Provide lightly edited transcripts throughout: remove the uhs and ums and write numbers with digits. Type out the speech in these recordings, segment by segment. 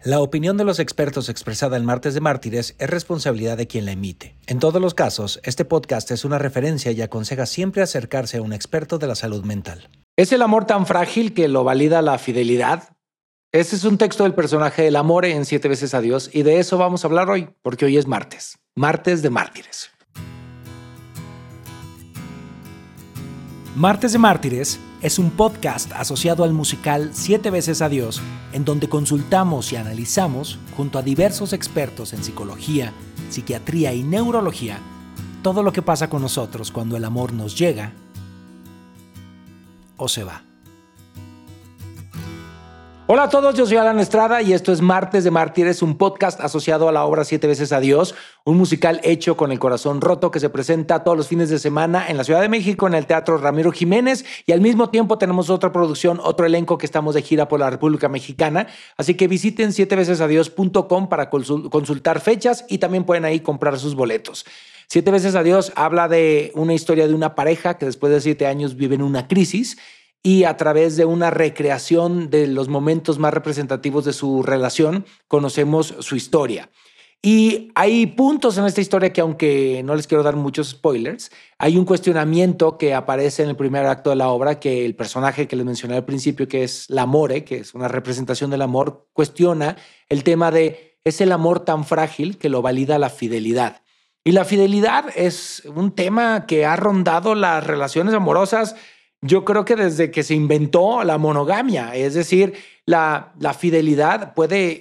La opinión de los expertos expresada el Martes de Mártires es responsabilidad de quien la emite. En todos los casos, este podcast es una referencia y aconseja siempre acercarse a un experto de la salud mental. ¿Es el amor tan frágil que lo valida la fidelidad? Ese es un texto del personaje del amor en 7 veces a Dios y de eso vamos a hablar hoy, porque hoy es martes. Martes de Mártires. Martes de Mártires es un podcast asociado al musical 7 veces a Dios, en donde consultamos y analizamos, junto a diversos expertos en psicología, psiquiatría y neurología, todo lo que pasa con nosotros cuando el amor nos llega o se va. Hola a todos, yo soy Alan Estrada y esto es Martes de Mártires, un podcast asociado a la obra 7 veces a Dios, un musical hecho con el corazón roto que se presenta todos los fines de semana en la Ciudad de México en el Teatro Ramiro Jiménez, y al mismo tiempo tenemos otra producción, otro elenco que estamos de gira por la República Mexicana, así que visiten 7vecesadios.com para consultar fechas y también pueden ahí comprar sus boletos. 7 veces a Dios habla de una historia de una pareja que después de 7 años viven una crisis, y a través de una recreación de los momentos más representativos de su relación, conocemos su historia. Y hay puntos en esta historia que, aunque no les quiero dar muchos spoilers, hay un cuestionamiento que aparece en el primer acto de la obra, que el personaje que les mencioné al principio, que es l'amore, que es una representación del amor, cuestiona el tema de ¿es el amor tan frágil que lo valida la fidelidad? Y la fidelidad es un tema que ha rondado las relaciones amorosas. Yo creo que desde que se inventó la monogamia, es decir, la fidelidad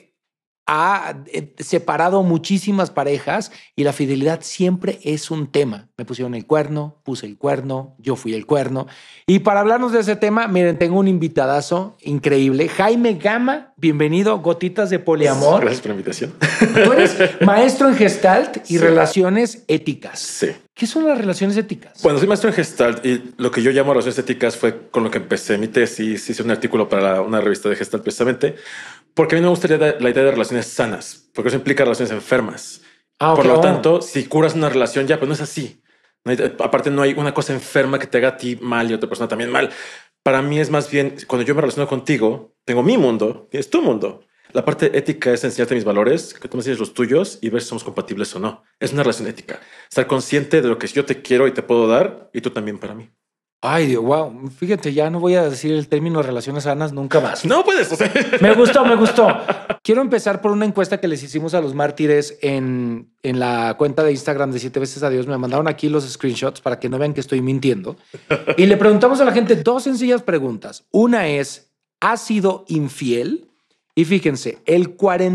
ha separado muchísimas parejas y la fidelidad siempre es un tema. Me pusieron el cuerno, puse el cuerno, yo fui el cuerno. Y para hablarnos de ese tema, miren, tengo un invitadazo increíble. Jaime Gama, bienvenido, Gotitas de Poliamor. Gracias por la invitación. Tú eres maestro en Gestalt y relaciones éticas. Sí. ¿Qué son las relaciones éticas? Bueno, soy maestro en Gestalt y lo que yo llamo relaciones éticas fue con lo que empecé mi tesis. Hice un artículo para una revista de Gestalt precisamente porque a mí me gustaría la idea de relaciones sanas, porque eso implica relaciones enfermas. Por lo tanto, si curas una relación ya, pues no es así. Aparte, no hay una cosa enferma que te haga a ti mal y a otra persona también mal. Para mí es más bien, cuando yo me relaciono contigo, tengo mi mundo, tienes tu mundo. La parte ética es enseñarte mis valores, que tú me enseñes los tuyos y ver si somos compatibles o no. Es una relación ética. Estar consciente de lo que yo te quiero y te puedo dar y tú también para mí. Ay, Dios, wow. Fíjate, ya no voy a decir el término relaciones sanas nunca más. No puedes. O sea. Me gustó. Quiero empezar por una encuesta que les hicimos a los mártires en la cuenta de Instagram de 7 veces a Dios. Me mandaron aquí los screenshots para que no vean que estoy mintiendo. Y le preguntamos a la gente 2 sencillas preguntas. Una es, ¿has sido infiel? Y fíjense, el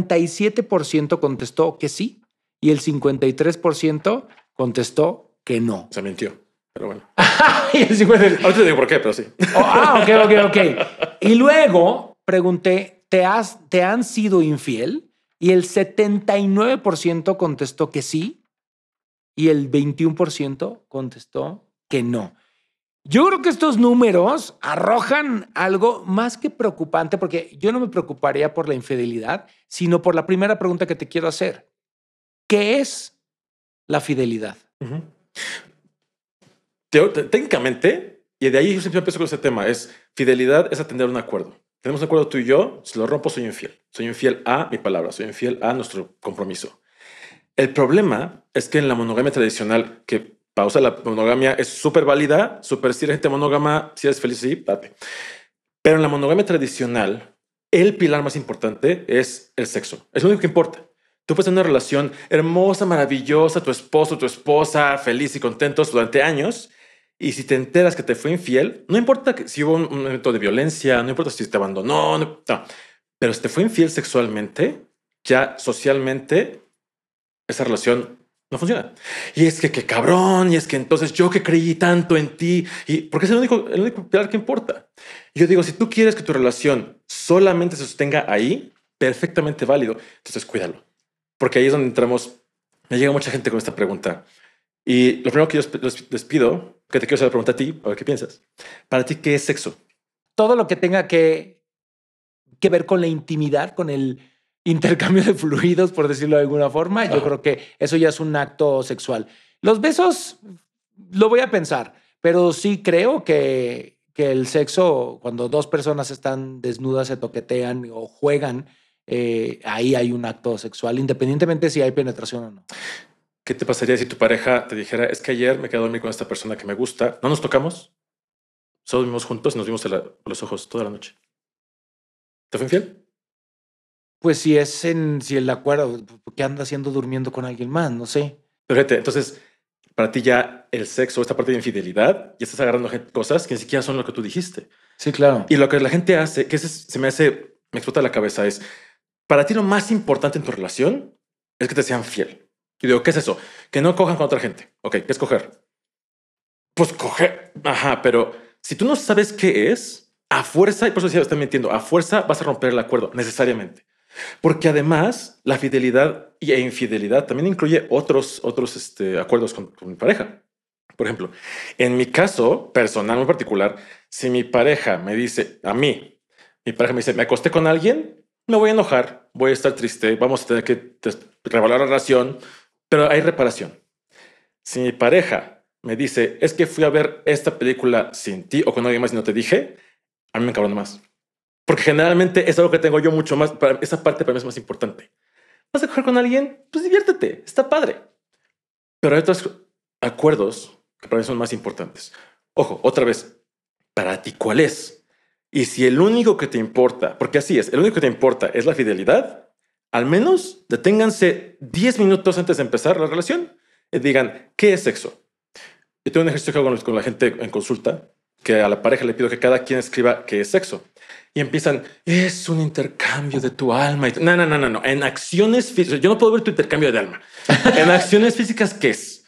47% contestó que sí y el 53% contestó que no. Se mintió, pero bueno. Y el 53%. Ahorita te digo por qué, pero sí. Ok. Y luego pregunté, ¿te han sido infiel? Y el 79% contestó que sí y el 21% contestó que no. Yo creo que estos números arrojan algo más que preocupante, porque yo no me preocuparía por la infidelidad, sino por la primera pregunta que te quiero hacer. ¿Qué es la fidelidad? Uh-huh. Técnicamente, y de ahí yo siempre empiezo con ese tema, es fidelidad es atender un acuerdo. Tenemos un acuerdo tú y yo, si lo rompo soy infiel. Soy infiel a mi palabra, soy infiel a nuestro compromiso. El problema es que en la monogamia tradicional, que pausa, la monogamia es súper válida, súper si eres gente monógama, si eres feliz, sí, date. Pero en la monogamia tradicional, el pilar más importante es el sexo. Es lo único que importa. Tú puedes tener una relación hermosa, maravillosa, tu esposo, tu esposa, feliz y contentos durante años. Y si te enteras que te fue infiel, no importa si hubo un evento de violencia, no importa si te abandonó, no. Pero si te fue infiel sexualmente, ya socialmente, esa relación no funciona. Y es que qué cabrón, y es que entonces yo que creí tanto en ti, y porque es el único pilar que importa. Yo digo, si tú quieres que tu relación solamente se sostenga ahí, perfectamente válido, entonces cuídalo. Porque ahí es donde entramos. Me llega mucha gente con esta pregunta. Y lo primero que yo les pido, que te quiero hacer la pregunta a ti, a ver qué piensas. Para ti, ¿qué es sexo? Todo lo que tenga que ver con la intimidad, con el intercambio de fluidos, por decirlo de alguna forma. Yo creo que eso ya es un acto sexual. Los besos lo voy a pensar, pero sí creo que el sexo, cuando 2 personas están desnudas, se toquetean o juegan, ahí hay un acto sexual, independientemente si hay penetración o no. ¿Qué te pasaría si tu pareja te dijera, es que ayer me quedé a dormir con esta persona que me gusta, no nos tocamos, solo vimos juntos y nos vimos a los ojos toda la noche? ¿Te fue infiel? Pues si si el acuerdo, ¿qué anda haciendo durmiendo con alguien más? No sé. Pero fíjate, entonces, para ti ya el sexo, esta parte de infidelidad, ya estás agarrando cosas que ni siquiera son lo que tú dijiste. Sí, claro. Y lo que la gente hace, que me explota la cabeza, es, para ti lo más importante en tu relación es que te sean fiel. Y digo, ¿qué es eso? Que no cojan con otra gente. Ok, ¿qué es coger? Pues coger. Ajá, pero si tú no sabes qué es, a fuerza, y por eso decía, estoy mintiendo, a fuerza vas a romper el acuerdo, necesariamente. Porque además la fidelidad e infidelidad también incluye otros acuerdos con mi pareja. Por ejemplo, en mi caso personal muy particular, si mi pareja me dice a mí, mi pareja me dice, me acosté con alguien, me voy a enojar, voy a estar triste, vamos a tener que revaluar la relación, pero hay reparación. Si mi pareja me dice, es que fui a ver esta película sin ti o con alguien más y no te dije, a mí me encabrona más. Porque generalmente es algo que tengo yo mucho más. Esa parte para mí es más importante. ¿Vas a coger con alguien? Pues diviértete, está padre. Pero hay otros acuerdos que para mí son más importantes. Ojo, otra vez, para ti, ¿cuál es? Y si el único que te importa, porque así es, el único que te importa es la fidelidad, al menos deténganse 10 minutos antes de empezar la relación y digan, ¿qué es sexo? Yo tengo un ejercicio que hago con la gente en consulta, que a la pareja le pido que cada quien escriba qué es sexo. Y empiezan, es un intercambio de tu alma. No. En acciones físicas, yo no puedo ver tu intercambio de alma. En acciones físicas, ¿qué es?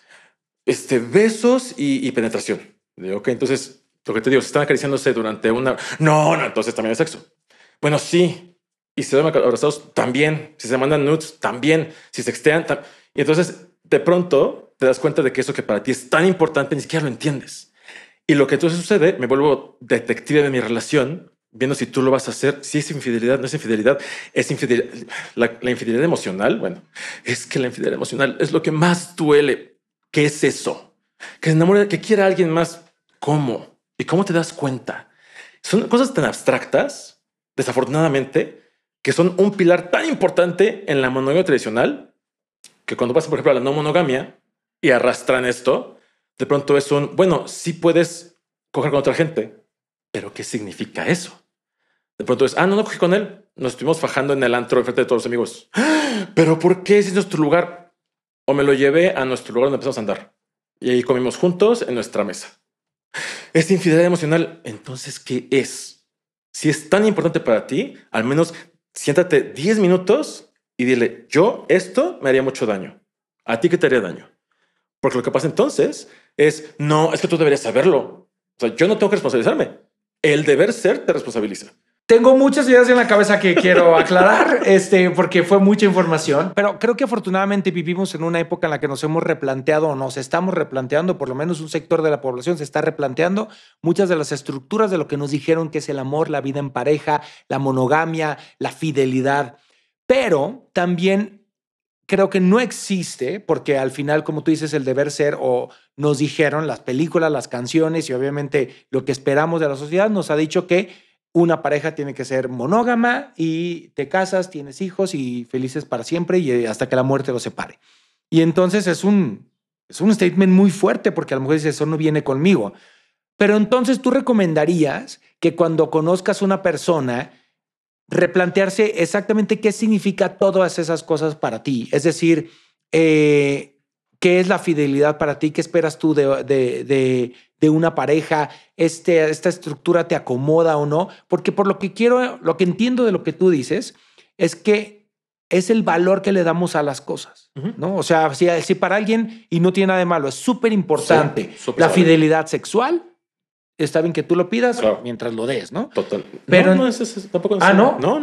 Besos y penetración. Digo, ok, entonces, lo que te digo, si están acariciándose durante una... No, entonces también es sexo. Bueno, sí. Y si se dan abrazados, también. Si se mandan nudes, también. Si sextean, y entonces, de pronto, te das cuenta de que eso que para ti es tan importante, ni siquiera lo entiendes. Y lo que entonces sucede, me vuelvo detective de mi relación, viendo si tú lo vas a hacer, si es infidelidad, no es infidelidad, es infidelidad. La infidelidad emocional, bueno, es que la infidelidad emocional es lo que más duele. ¿Qué es eso? Que se enamore, que quiera a alguien más. ¿Cómo? ¿Y cómo te das cuenta? Son cosas tan abstractas, desafortunadamente, que son un pilar tan importante en la monogamia tradicional, que cuando pasan, por ejemplo, a la no monogamia y arrastran esto, de pronto es bueno, sí puedes coger con otra gente, pero ¿qué significa eso? De pronto es, no cogí con él. Nos estuvimos fajando en el antro enfrente de todos los amigos. ¿Pero por qué? Si es nuestro lugar. O me lo llevé a nuestro lugar donde empezamos a andar. Y ahí comimos juntos en nuestra mesa. Es infidelidad emocional. Entonces, ¿qué es? Si es tan importante para ti, al menos siéntate 10 minutos y dile, esto me haría mucho daño. ¿A ti qué te haría daño? Porque lo que pasa entonces es, no, es que tú deberías saberlo. O sea, yo no tengo que responsabilizarme. El deber ser te responsabiliza. Tengo muchas ideas en la cabeza que quiero aclarar, porque fue mucha información, pero creo que afortunadamente vivimos en una época en la que nos hemos replanteado o nos estamos replanteando, por lo menos un sector de la población se está replanteando muchas de las estructuras de lo que nos dijeron que es el amor, la vida en pareja, la monogamia, la fidelidad, pero también creo que no existe, porque al final, como tú dices, el deber ser, o nos dijeron las películas, las canciones y obviamente lo que esperamos de la sociedad nos ha dicho que una pareja tiene que ser monógama y te casas, tienes hijos y felices para siempre y hasta que la muerte los separe. Y entonces es un statement muy fuerte porque a lo mejor dices, eso no viene conmigo. Pero entonces tú recomendarías que cuando conozcas una persona, replantearse exactamente qué significa todas esas cosas para ti. Es decir, ¿qué es la fidelidad para ti? ¿Qué esperas tú de una pareja? ¿Esta estructura te acomoda o no? Porque por lo que entiendo de lo que tú dices, es que es el valor que le damos a las cosas, ¿no? O sea, si para alguien, y no tiene nada de malo, es súper importante la fidelidad sexual, está bien que tú lo pidas mientras lo des, ¿no? Total. Pero no, tampoco. ¿no? No.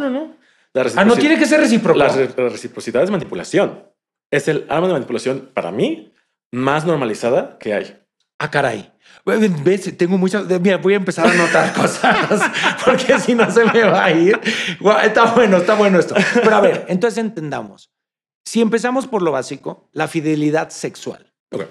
No tiene que ser recíproco. La reciprocidad es manipulación. Es el arma de manipulación, para mí, más normalizada que hay. Caray. ¿Ves? Tengo muchas... Mira, voy a empezar a anotar cosas porque si no se me va a ir. Está bueno esto. Pero a ver, entonces entendamos. Si empezamos por lo básico, la fidelidad sexual. Okay.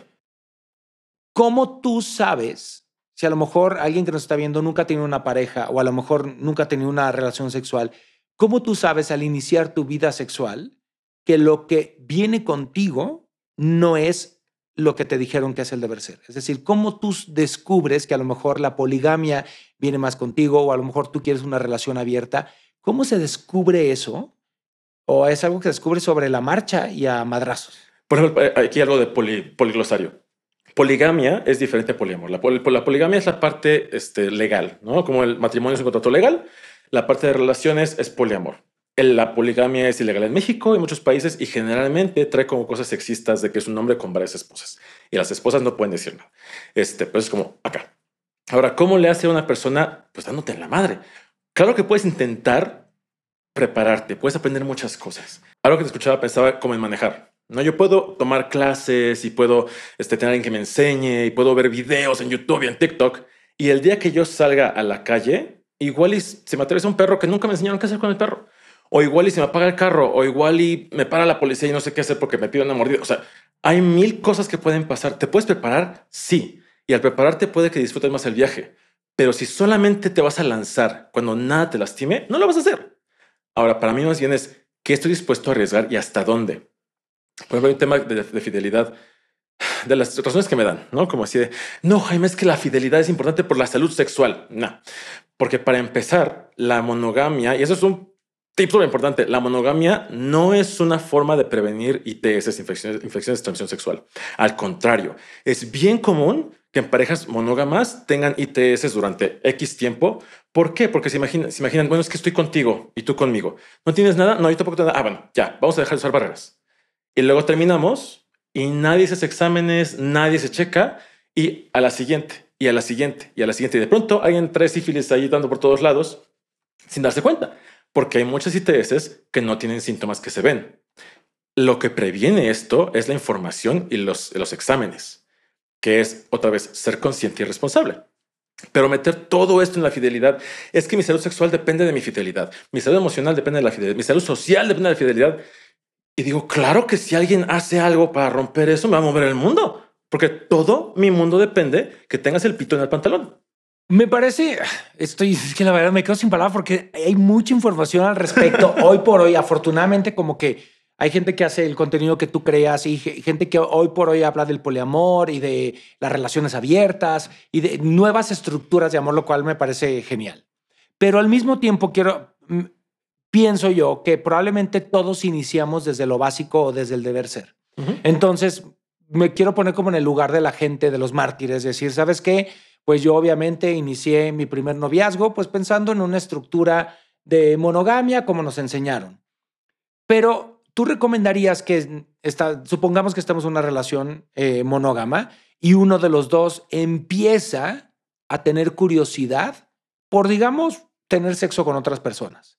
¿Cómo tú sabes si a lo mejor alguien que nos está viendo nunca ha tenido una pareja o a lo mejor nunca ha tenido una relación sexual, ¿cómo tú sabes al iniciar tu vida sexual que lo que viene contigo no es lo que te dijeron que es el deber ser? Es decir, ¿cómo tú descubres que a lo mejor la poligamia viene más contigo o a lo mejor tú quieres una relación abierta? ¿Cómo se descubre eso? ¿O es algo que descubres sobre la marcha y a madrazos? Por ejemplo, aquí algo de poliglosario. Poligamia es diferente a poliamor. La poligamia es la parte legal, ¿no? Como el matrimonio es un contrato legal, la parte de relaciones es poliamor. La poligamia es ilegal en México y en muchos países y generalmente trae como cosas sexistas de que es un hombre con varias esposas y las esposas no pueden decir nada. Pero es como acá. Ahora, ¿cómo le hace a una persona? Pues dándote en la madre. Claro que puedes intentar prepararte, puedes aprender muchas cosas. Algo que te escuchaba pensaba como en manejar. No, yo puedo tomar clases y puedo tener alguien que me enseñe y puedo ver videos en YouTube y en TikTok. Y el día que yo salga a la calle, igual y se me atraviesa un perro que nunca me enseñaron qué hacer con el perro. O igual y se me apaga el carro, o igual y me para la policía y no sé qué hacer porque me pide una mordida. O sea, hay mil cosas que pueden pasar. ¿Te puedes preparar? Sí. Y al prepararte puede que disfrutes más el viaje. Pero si solamente te vas a lanzar cuando nada te lastime, no lo vas a hacer. Ahora, para mí más bien es qué estoy dispuesto a arriesgar y hasta dónde. Por ejemplo, hay un tema de fidelidad, de las razones que me dan, ¿no? Como así de, no, Jaime, es que la fidelidad es importante por la salud sexual. No, porque para empezar, la monogamia, y eso es un tip súper importante, la monogamia no es una forma de prevenir ITS, infecciones de transmisión sexual. Al contrario, es bien común que en parejas monógamas tengan ITS durante X tiempo. ¿Por qué? Porque se imaginan, bueno, es que estoy contigo y tú conmigo. ¿No tienes nada? No, yo tampoco tengo nada. Ah, bueno, ya, vamos a dejar de usar barreras. Y luego terminamos y nadie se hace exámenes, nadie se checa y a la siguiente, y a la siguiente, y a la siguiente. Y de pronto alguien trae sífilis ahí dando por todos lados sin darse cuenta, porque hay muchas ITS que no tienen síntomas que se ven. Lo que previene esto es la información y los exámenes, que es otra vez ser consciente y responsable. Pero meter todo esto en la fidelidad es que mi salud sexual depende de mi fidelidad, mi salud emocional depende de la fidelidad, mi salud social depende de la fidelidad. Y digo, claro que si alguien hace algo para romper eso, me va a mover el mundo, porque todo mi mundo depende que tengas el pito en el pantalón. Me parece, es que la verdad me quedo sin palabras porque hay mucha información al respecto. Hoy por hoy, afortunadamente, como que hay gente que hace el contenido que tú creas y gente que hoy por hoy habla del poliamor y de las relaciones abiertas y de nuevas estructuras de amor, lo cual me parece genial. Pero al mismo tiempo pienso yo que probablemente todos iniciamos desde lo básico o desde el deber ser. Entonces, me quiero poner como en el lugar de la gente, de los mártires, decir, ¿sabes qué? Pues yo obviamente inicié mi primer noviazgo pues pensando en una estructura de monogamia como nos enseñaron. Pero tú recomendarías que supongamos que estamos en una relación monógama y uno de los dos empieza a tener curiosidad por, digamos, tener sexo con otras personas.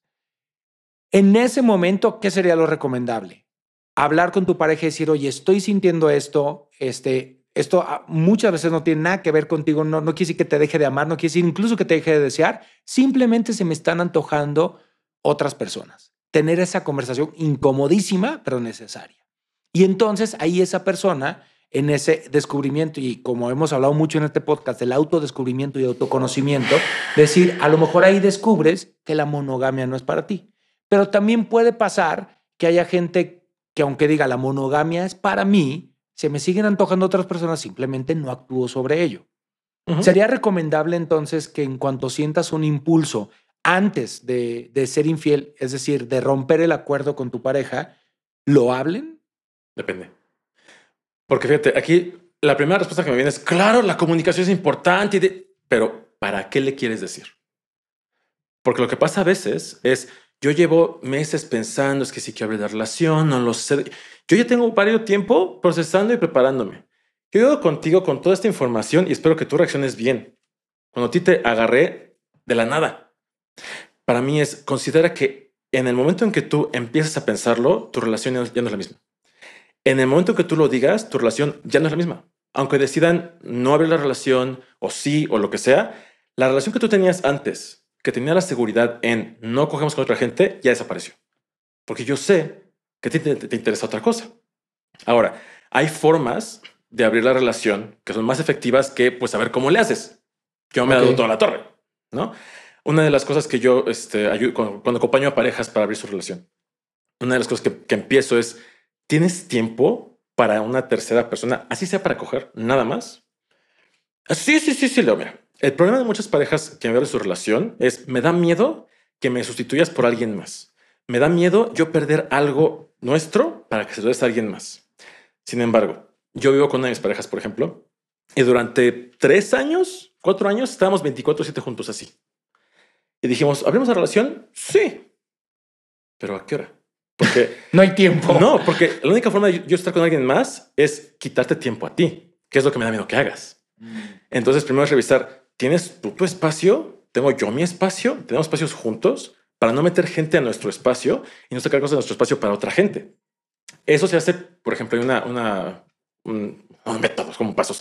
En ese momento, ¿qué sería lo recomendable? Hablar con tu pareja y decir, oye, estoy sintiendo esto, esto muchas veces no tiene nada que ver contigo, no quiere decir que te deje de amar, no quiere decir incluso que te deje de desear, simplemente se me están antojando otras personas. Tener esa conversación incomodísima, pero necesaria. Y entonces ahí esa persona, en ese descubrimiento, y como hemos hablado mucho en este podcast, del autodescubrimiento y autoconocimiento, decir, a lo mejor ahí descubres que la monogamia no es para ti. Pero también puede pasar que haya gente que aunque diga la monogamia es para mí, se me siguen antojando otras personas, simplemente no actúo sobre ello. ¿Sería recomendable entonces que en cuanto sientas un impulso antes de ser infiel, es decir, de romper el acuerdo con tu pareja, lo hablen? Depende. Porque fíjate, aquí la primera respuesta que me viene es, claro, la comunicación es importante, pero ¿para qué le quieres decir? Porque lo que pasa a veces es, yo llevo meses pensando, es que sí quiero abrir la relación, no lo sé. Yo ya tengo varios tiempo procesando y preparándome. Yo llego contigo con toda esta información y espero que tú reacciones bien. Cuando a ti te agarré de la nada. Para mí es, considera que en el momento en que tú empiezas a pensarlo, tu relación ya no es la misma. En el momento en que tú lo digas, tu relación ya no es la misma. Aunque decidan no abrir la relación o sí o lo que sea, la relación que tú tenías antes, que tenía la seguridad en no cogemos con otra gente, ya desapareció. Porque yo sé que te interesa otra cosa. Ahora, hay formas de abrir la relación que son más efectivas que pues saber cómo le haces. Yo me he dado toda la torre, ¿no? Una de las cosas que yo ayudo cuando acompaño a parejas para abrir su relación, una de las cosas que empiezo es, ¿tienes tiempo para una tercera persona? Así sea para coger, nada más. Sí, Leo, mira. El problema de muchas parejas que abren su relación es, me da miedo que me sustituyas por alguien más. Me da miedo yo perder algo nuestro para que se lo des a alguien más. Sin embargo, yo vivo con una de mis parejas, por ejemplo, y durante 3 años, 4 años, estábamos 24/7 juntos así. Y dijimos, ¿abrimos la relación? Sí. ¿Pero a qué hora? Porque no hay tiempo. No, porque la única forma de yo estar con alguien más es quitarte tiempo a ti, que es lo que me da miedo que hagas. Entonces, primero es revisar, ¿tienes tú tu espacio? ¿Tengo yo mi espacio? ¿Tenemos espacios juntos? Para no meter gente a nuestro espacio y no sacar cosas de nuestro espacio para otra gente. Eso se hace, por ejemplo, hay un métodos como pasos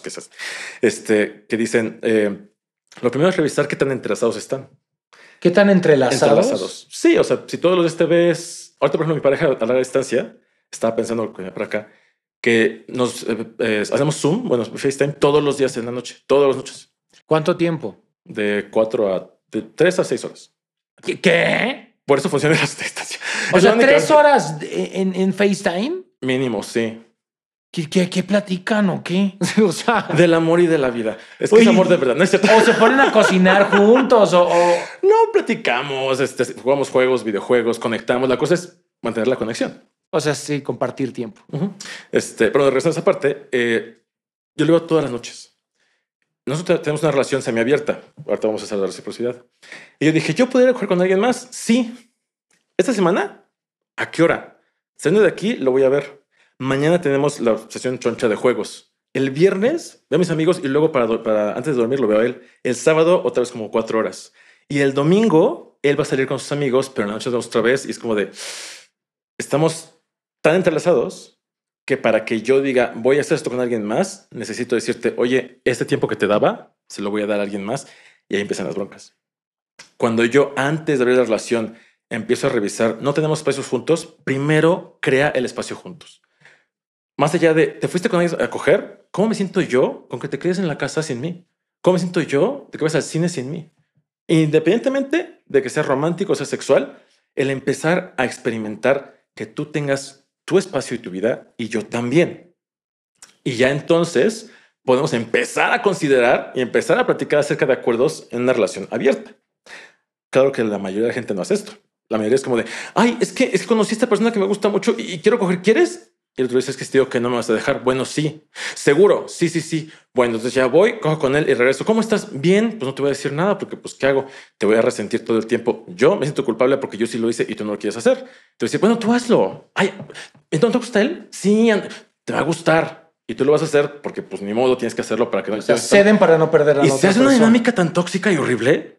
que dicen, lo primero es revisar qué tan entrelazados están. ¿Qué tan entrelazados? Sí, o sea, si todos los días te ves... Ahorita, por ejemplo, mi pareja a larga distancia estaba pensando por acá que nos hacemos Zoom, bueno, FaceTime todos los días en la noche, todas las noches. ¿Cuánto tiempo? De 3 a 6 horas. ¿Qué? Por eso funciona la distancia. O sea, 3 horas en FaceTime. Mínimo, sí. ¿Qué platican o qué? O sea, del amor y de la vida. Es que es amor de verdad, no es cierto. O se ponen a cocinar juntos o... No, platicamos, jugamos juegos, videojuegos, conectamos. La cosa es mantener la conexión. O sea, sí, compartir tiempo. Pero regresando a esa parte, yo lo veo todas las noches. Nosotros tenemos una relación semiabierta. Ahorita vamos a hacer la reciprocidad. Y yo dije, ¿yo podría jugar con alguien más? Sí. ¿Esta semana? ¿A qué hora? Saliendo de aquí, lo voy a ver. Mañana tenemos la sesión choncha de juegos. El viernes veo a mis amigos y luego para antes de dormir lo veo a él. El sábado otra vez como 4 horas. Y el domingo él va a salir con sus amigos, pero en la noche nos vemos otra vez y es como de... Estamos tan entrelazados que para que yo diga voy a hacer esto con alguien más, necesito decirte, oye, este tiempo que te daba, se lo voy a dar a alguien más. Y ahí empiezan las broncas. Cuando yo antes de abrir la relación empiezo a revisar, no tenemos espacios juntos, primero crea el espacio juntos. Más allá de, ¿te fuiste con alguien a coger? ¿Cómo me siento yo con que te quedes en la casa sin mí? ¿Cómo me siento yo de que vas al cine sin mí? Independientemente de que sea romántico o sea sexual, el empezar a experimentar que tú tengas tu espacio y tu vida y yo también. Y ya entonces podemos empezar a considerar y empezar a platicar acerca de acuerdos en una relación abierta. Claro que la mayoría de la gente no hace esto. La mayoría es como de, ay, es que conocí a esta persona que me gusta mucho y quiero coger, ¿quieres? Y el otro dice, es que te digo que no me vas a dejar. Bueno, sí. ¿Seguro? Sí. Bueno, entonces ya voy, cojo con él y regreso. ¿Cómo estás? Bien. Pues no te voy a decir nada porque pues ¿qué hago? Te voy a resentir todo el tiempo. Yo me siento culpable porque yo sí lo hice y tú no lo quieres hacer. Entonces dice, bueno, tú hazlo. Ay, ¿entonces te gusta él? Sí, te va a gustar. Y tú lo vas a hacer porque pues ni modo tienes que hacerlo para que no... O sea, ceden para no perder a la otra persona. Y se hace una dinámica tan tóxica y horrible.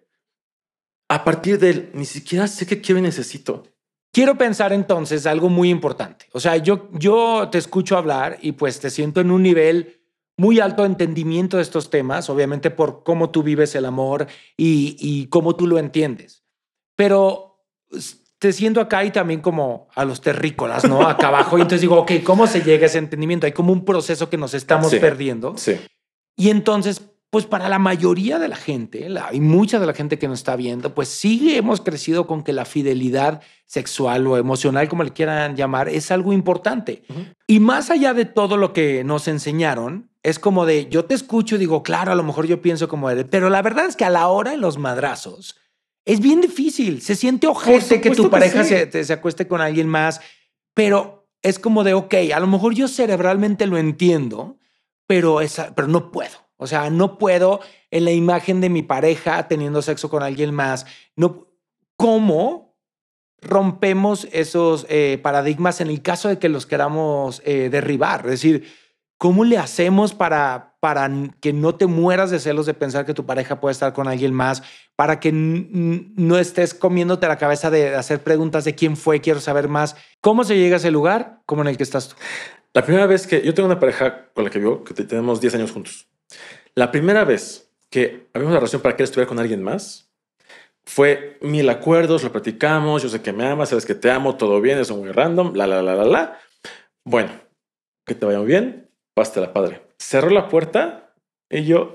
A partir de él, ni siquiera sé qué quiero y necesito. Quiero pensar entonces algo muy importante. O sea, yo te escucho hablar y pues te siento en un nivel muy alto de entendimiento de estos temas, obviamente por cómo tú vives el amor y cómo tú lo entiendes. Pero te siento acá y también como a los terrícolas, ¿no? Acá abajo. Y entonces digo, ok, ¿cómo se llega a ese entendimiento? Hay como un proceso que nos estamos perdiendo. Sí. Y entonces... pues para la mayoría de la gente, y mucha de la gente que nos está viendo, pues sí hemos crecido con que la fidelidad sexual o emocional, como le quieran llamar, es algo importante. Y más allá de todo lo que nos enseñaron, es como de, yo te escucho y digo, claro, a lo mejor yo pienso como él, pero la verdad es que a la hora de los madrazos es bien difícil. Se siente ojete que tu pareja se acueste con alguien más, pero es como de, ok, a lo mejor yo cerebralmente lo entiendo, pero no puedo. O sea, no puedo en la imagen de mi pareja teniendo sexo con alguien más. No, ¿cómo rompemos esos paradigmas en el caso de que los queramos derribar? Es decir, ¿cómo le hacemos para que no te mueras de celos de pensar que tu pareja puede estar con alguien más? Para que no estés comiéndote la cabeza de hacer preguntas de quién fue, quiero saber más. ¿Cómo se llega a ese lugar como en el que estás tú? La primera vez que yo tengo una pareja con la que vivo, que tenemos 10 años juntos. La primera vez que abrimos la relación para que él estuviera con alguien más fue 1000 acuerdos, lo platicamos, yo sé que me amas, sabes que te amo, todo bien, eso es muy random, la. Bueno, que te vaya muy bien, pásatela padre. Cerró la puerta y yo,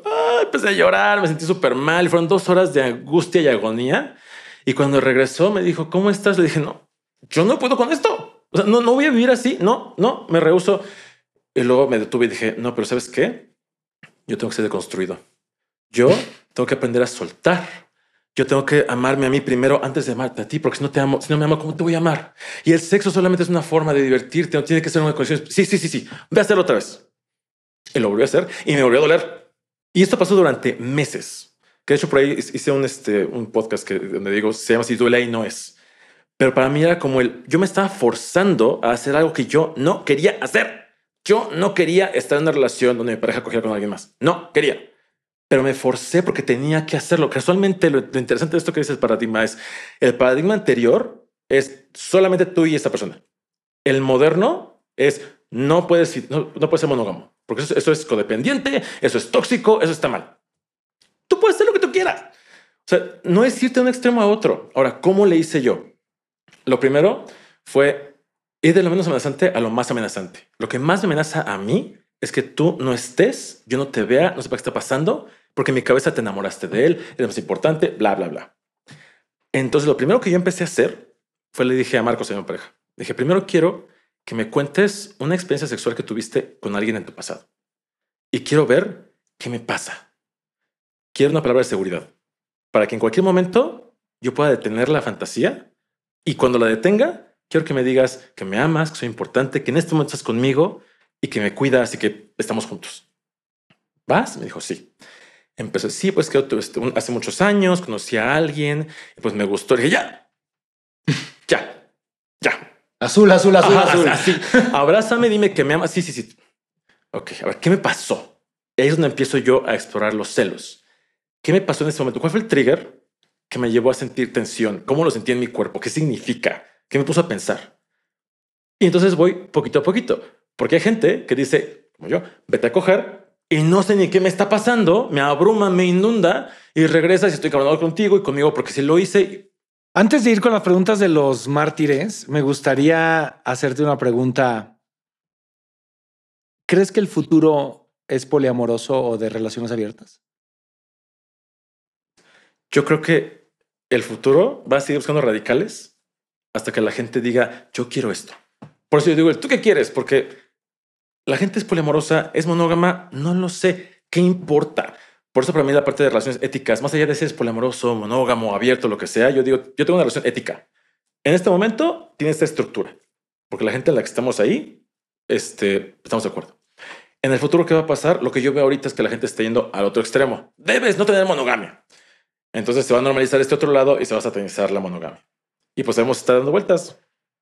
empecé a llorar, me sentí súper mal. Fueron 2 horas de angustia y agonía. Y cuando regresó me dijo, ¿cómo estás? Le dije, no, yo no puedo con esto. O sea, no voy a vivir así. No, me rehúso. Y luego me detuve y dije, no, pero ¿sabes qué? Yo tengo que ser deconstruido. Yo tengo que aprender a soltar. Yo tengo que amarme a mí primero antes de amarte a ti, porque si no te amo, si no me amo, ¿cómo te voy a amar? Y el sexo solamente es una forma de divertirte, no tiene que ser una conexión. Sí. Voy a hacerlo otra vez. Y lo volví a hacer y me volvió a doler. Y esto pasó durante meses. Que de hecho por ahí hice un podcast donde digo, se llama Si duele y no es. Pero para mí era como yo me estaba forzando a hacer algo que yo no quería hacer. Yo no quería estar en una relación donde mi pareja cogiera con alguien más. No quería. Pero me forcé porque tenía que hacerlo. Casualmente, lo interesante de esto que dice el paradigma es el paradigma anterior es solamente tú y esta persona. El moderno es no puedes ser monógamo, porque eso es codependiente, eso es tóxico, eso está mal. Tú puedes hacer lo que tú quieras. O sea, no es irte de un extremo a otro. Ahora, ¿cómo le hice yo? Lo primero fue ir de lo menos amenazante a lo más amenazante. Lo que más me amenaza a mí es que tú no estés, yo no te vea, no sepa qué está pasando, porque en mi cabeza te enamoraste de él, es más importante, bla, bla, bla. Entonces, lo primero que yo empecé a hacer fue le dije a Marcos, a mi pareja, dije, primero quiero que me cuentes una experiencia sexual que tuviste con alguien en tu pasado. Y quiero ver qué me pasa. Quiero una palabra de seguridad para que en cualquier momento yo pueda detener la fantasía y cuando la detenga, quiero que me digas que me amas, que soy importante, que en este momento estás conmigo y que me cuidas y que estamos juntos. ¿Vas? Me dijo, sí. Empezó, sí, pues que hace muchos años conocí a alguien y pues me gustó. Le dije, ya. Azul. Así. Abrázame, dime que me amas. Sí. Ok, a ver, ¿qué me pasó? Y ahí es donde empiezo yo a explorar los celos. ¿Qué me pasó en ese momento? ¿Cuál fue el trigger que me llevó a sentir tensión? ¿Cómo lo sentí en mi cuerpo? ¿Qué significa? ¿Qué me puso a pensar? Y entonces voy poquito a poquito, porque hay gente que dice, como yo, vete a coger y no sé ni qué me está pasando, me abruma, me inunda y regresas y estoy caminando contigo y conmigo porque si lo hice. Antes de ir con las preguntas de los mártires, me gustaría hacerte una pregunta. ¿Crees que el futuro es poliamoroso o de relaciones abiertas? Yo creo que el futuro va a seguir buscando radicales hasta que la gente diga, yo quiero esto. Por eso yo digo, ¿tú qué quieres? Porque la gente es poliamorosa, es monógama, no lo sé. ¿Qué importa? Por eso para mí la parte de relaciones éticas, más allá de si es poliamoroso, monógamo, abierto, lo que sea, yo digo, yo tengo una relación ética. En este momento tiene esta estructura, porque la gente en la que estamos ahí, estamos de acuerdo. En el futuro, ¿qué va a pasar? Lo que yo veo ahorita es que la gente está yendo al otro extremo. Debes no tener monogamia. Entonces se va a normalizar este otro lado y se va a satanizar la monogamia. Y pues hemos estado dando vueltas.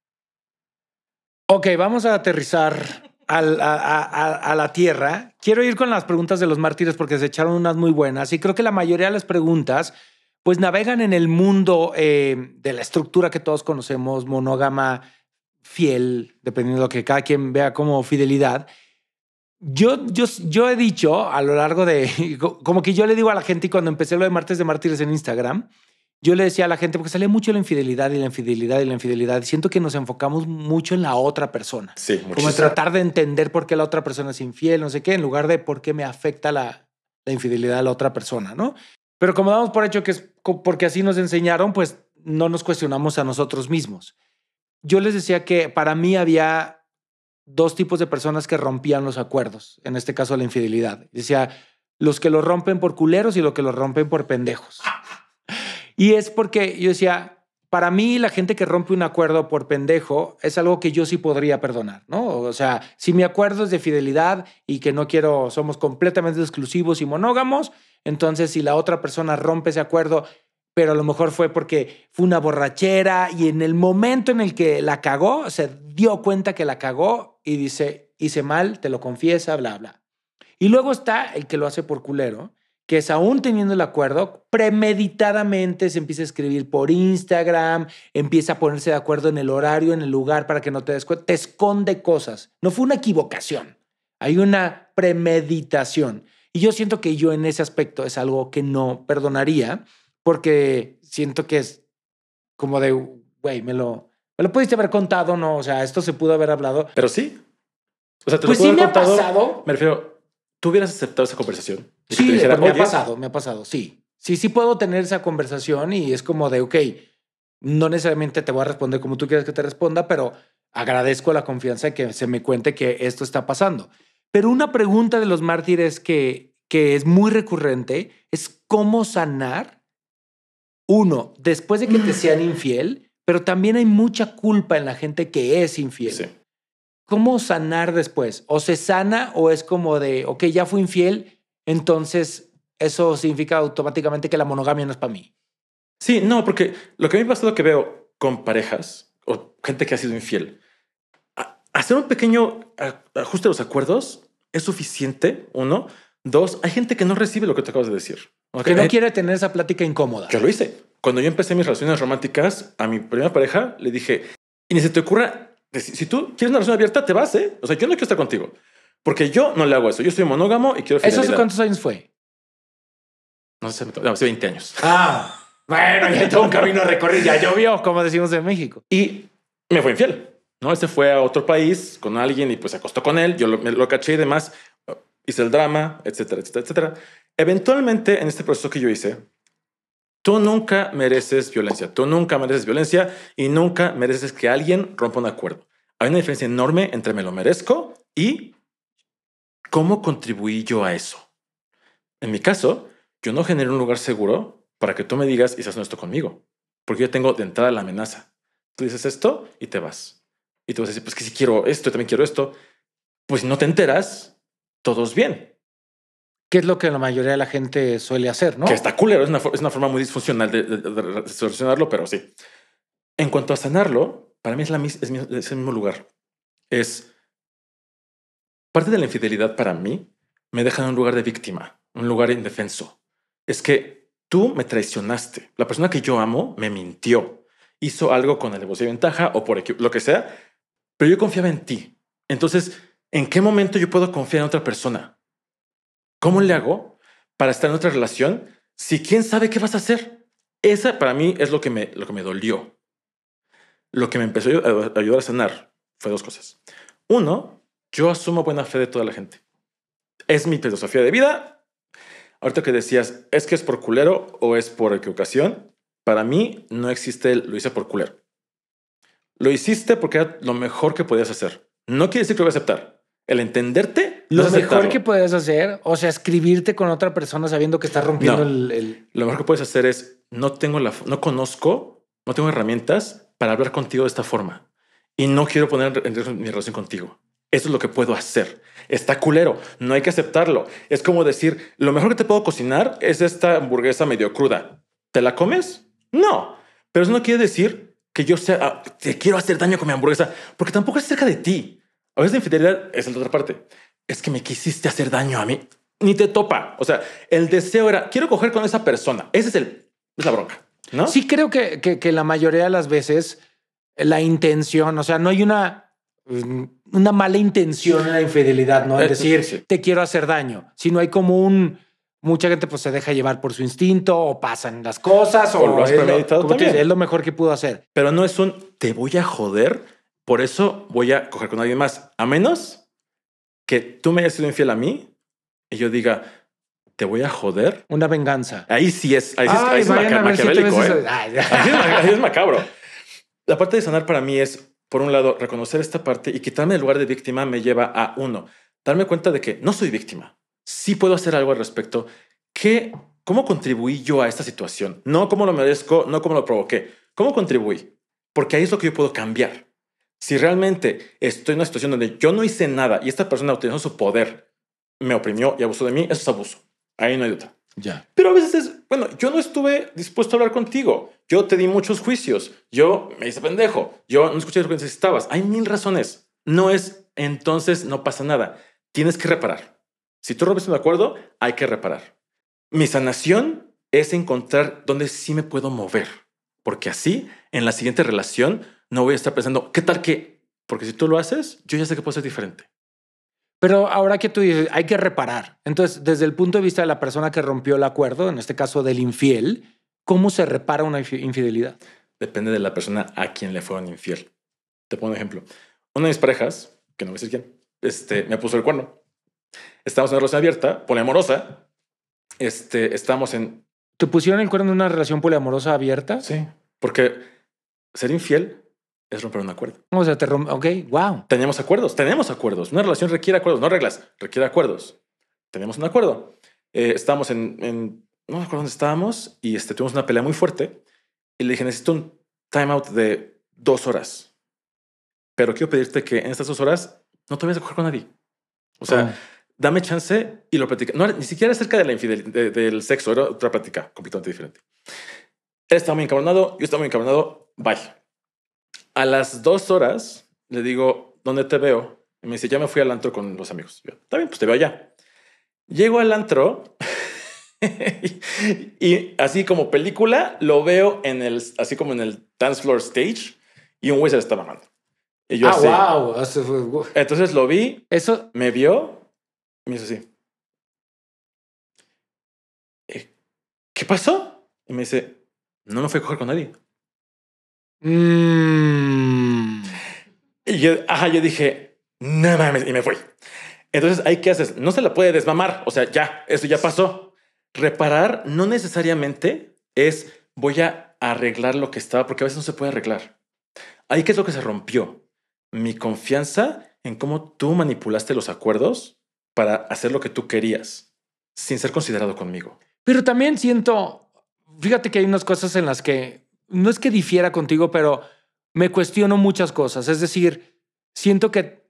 Ok, vamos a aterrizar a la tierra. Quiero ir con las preguntas de los mártires porque se echaron unas muy buenas y creo que la mayoría de las preguntas pues navegan en el mundo de la estructura que todos conocemos, monógama, fiel, dependiendo de lo que cada quien vea como fidelidad. Yo he dicho a lo largo de, como que yo le digo a la gente y cuando empecé lo de Martes de Mártires en Instagram, yo le decía a la gente, porque sale mucho la infidelidad y la infidelidad y la infidelidad. Siento que nos enfocamos mucho en la otra persona. Sí, muchísimo. Como en tratar de entender por qué la otra persona es infiel, no sé qué, en lugar de por qué me afecta la infidelidad de la otra persona, ¿no? Pero como damos por hecho que es porque así nos enseñaron, pues no nos cuestionamos a nosotros mismos. Yo les decía que para mí había 2 tipos de personas que rompían los acuerdos, en este caso la infidelidad. Decía, los que lo rompen por culeros y los que lo rompen por pendejos. Y es porque yo decía, para mí la gente que rompe un acuerdo por pendejo es algo que yo sí podría perdonar, ¿no? O sea, si mi acuerdo es de fidelidad y que no quiero, somos completamente exclusivos y monógamos, entonces si la otra persona rompe ese acuerdo, pero a lo mejor fue porque fue una borrachera y en el momento en el que la cagó, se dio cuenta que la cagó y dice, hice mal, te lo confiesa, bla, bla. Y luego está el que lo hace por culero, que es aún teniendo el acuerdo, premeditadamente se empieza a escribir por Instagram, empieza a ponerse de acuerdo en el horario, en el lugar para que no te des cuenta, te esconde cosas. No fue una equivocación, hay una premeditación. Y yo siento que yo en ese aspecto es algo que no perdonaría porque siento que es como de, güey, me lo pudiste haber contado, ¿no? O sea, esto se pudo haber hablado. Pero sí. O sea, te pues lo puedo sí haber me contado, ha pasado. Me refiero, ¿tú hubieras aceptado esa conversación? Y que Sí, te dijera, me ha oye, pasado, sí. Sí puedo tener esa conversación y es como de, ok, no necesariamente te voy a responder como tú quieres que te responda, pero agradezco la confianza de que se me cuente que esto está pasando. Pero una pregunta de los mártires que es muy recurrente es cómo sanar, uno, después de que te sean infiel, pero también hay mucha culpa en la gente que es infiel. sí. ¿Cómo sanar después? ¿O se sana o es como de, ok, ya fui infiel, entonces eso significa automáticamente que la monogamia no es para mí? Sí, no, porque lo que a mí me ha pasado que veo con parejas o gente que ha sido infiel, hacer un pequeño ajuste de los acuerdos es suficiente, uno. Dos, hay gente que no recibe lo que te acabas de decir. Que no quiere tener esa plática incómoda. Yo lo hice. Cuando yo empecé mis relaciones románticas, a mi primera pareja le dije, y ni se te ocurra, si tú quieres una relación abierta, te vas, ¿eh? O sea, yo no quiero estar contigo. Porque yo no le hago eso. Yo soy monógamo y quiero fidelidad. ¿Eso hace cuántos años fue? No sé, hace 20 años. Bueno, ya hay todo un camino a recorrer. Ya llovió, como decimos en México. Y me fue infiel, ¿no? Este fue a otro país con alguien y pues se acostó con él. Yo lo caché y demás. Hice el drama, etcétera, etcétera, etcétera. Eventualmente, en este proceso que yo hice, tú nunca mereces violencia. Tú nunca mereces violencia y nunca mereces que alguien rompa un acuerdo. Hay una diferencia enorme entre me lo merezco y cómo contribuí yo a eso. En mi caso, yo no generé un lugar seguro para que tú me digas y seas honesto conmigo, porque yo tengo de entrada la amenaza. Tú dices esto y te vas. Y tú vas a decir, pues que si quiero esto, también quiero esto. Pues si no te enteras, todos bien. ¿Qué es lo que la mayoría de la gente suele hacer, no? Que está culero, es una forma muy disfuncional de solucionarlo, pero sí. En cuanto a sanarlo, para mí es el mismo lugar. Es parte de la infidelidad para mí, me deja en un lugar de víctima, un lugar indefenso. Es que tú me traicionaste. La persona que yo amo me mintió. Hizo algo con alevosía y ventaja o por lo que sea, pero yo confiaba en ti. Entonces, ¿en qué momento yo puedo confiar en otra persona? ¿Cómo le hago para estar en otra relación si quién sabe qué vas a hacer? Esa para mí es lo que me dolió. Lo que me empezó a ayudar a sanar fue dos cosas. Uno, yo asumo buena fe de toda la gente. Es mi filosofía de vida. Ahorita que decías, ¿es que es por culero o es por equivocación? Para mí no existe el lo hice por culero. Lo hiciste porque era lo mejor que podías hacer. No quiere decir que lo voy a aceptar. El entenderte Lo es mejor aceptarlo. que puedes hacer, o sea, escribirte con otra persona sabiendo que estás rompiendo No. Lo mejor que puedes hacer es no tengo herramientas para hablar contigo de esta forma y no quiero poner en riesgo mi relación contigo. Eso es lo que puedo hacer. Está culero, no hay que aceptarlo. Es como decir, lo mejor que te puedo cocinar es esta hamburguesa medio cruda. ¿Te la comes? No, pero eso no quiere decir que yo te quiero hacer daño con mi hamburguesa, porque tampoco es cerca de ti. A veces la infidelidad es en la otra parte. Es que me quisiste hacer daño a mí. Ni te topa. O sea, el deseo era, quiero coger con esa persona. Es la bronca, ¿no? Sí, creo que la mayoría de las veces la intención, o sea, no hay una mala intención en la infidelidad, ¿no? Es decir, sí. te quiero hacer daño, sino hay como mucha gente pues se deja llevar por su instinto o pasan las cosas o lo has premeditado también. Es lo mejor que pudo hacer. Pero no es te voy a joder, por eso voy a coger con alguien más. A menos que tú me hayas sido infiel a mí y yo diga, te voy a joder. Una venganza. Ahí sí es maquiavélico, ¿eh? Ahí es macabro. La parte de sanar para mí es, por un lado, reconocer esta parte y quitarme el lugar de víctima me lleva a darme cuenta de que no soy víctima. Sí puedo hacer algo al respecto. ¿Cómo contribuí yo a esta situación? No cómo lo merezco, no cómo lo provoqué. ¿Cómo contribuí? Porque ahí es lo que yo puedo cambiar. Si realmente estoy en una situación donde yo no hice nada y esta persona utilizó su poder, me oprimió y abusó de mí, eso es abuso. Ahí no hay duda. Ya. Pero a veces yo no estuve dispuesto a hablar contigo. Yo te di muchos juicios. Yo me hice pendejo. Yo no escuché lo que necesitabas. Hay 1000 razones. Entonces no pasa nada. Tienes que reparar. Si tú rompes un acuerdo, hay que reparar. Mi sanación es encontrar dónde sí me puedo mover. Porque así, en la siguiente relación, no voy a estar pensando, ¿qué tal que? Porque si tú lo haces, yo ya sé que puedo ser diferente. Pero ahora que tú dices, hay que reparar. Entonces, desde el punto de vista de la persona que rompió el acuerdo, en este caso del infiel, ¿cómo se repara una infidelidad? Depende de la persona a quien le fueron infiel. Te pongo un ejemplo. Una de mis parejas, que no voy a decir quién, me puso el cuerno. Estamos en una relación abierta, poliamorosa. Estamos en... ¿Te pusieron el cuerno en una relación poliamorosa abierta? Sí, porque ser infiel es romper un acuerdo. O sea, ok, wow. Tenemos acuerdos. Una relación requiere acuerdos, no reglas, requiere acuerdos. Tenemos un acuerdo. Estábamos no me acuerdo dónde estábamos y tuvimos una pelea muy fuerte y le dije, necesito un timeout de 2 horas. Pero quiero pedirte que en estas 2 horas no te vayas a coger con nadie. O sea, dame chance y lo platica. No, ni siquiera acerca de la infidelidad, del sexo, era otra plática completamente diferente. Él estaba muy encabronado, yo estaba muy encabronado, bye. A las 2 horas le digo, ¿dónde te veo? Y me dice, ya me fui al antro con los amigos. Yo, está bien, pues te veo allá. Llego al antro y así como película lo veo así como en el dance floor stage y un güey se le está mamando. Y yo así. Wow. Entonces lo vi, Eso me vio y me hizo así. ¿Qué pasó? Y me dice, no me fui a coger con nadie. Y yo dije, no mames, y me fui. Entonces, ¿ahí qué haces? No se la puede desmamar. O sea, ya, eso ya pasó. Reparar no necesariamente es voy a arreglar lo que estaba, porque a veces no se puede arreglar. Ahí qué es lo que se rompió. Mi confianza en cómo tú manipulaste los acuerdos para hacer lo que tú querías, sin ser considerado conmigo. Pero también siento, fíjate que hay unas cosas en las que no es que difiera contigo, pero me cuestiono muchas cosas. Es decir, siento que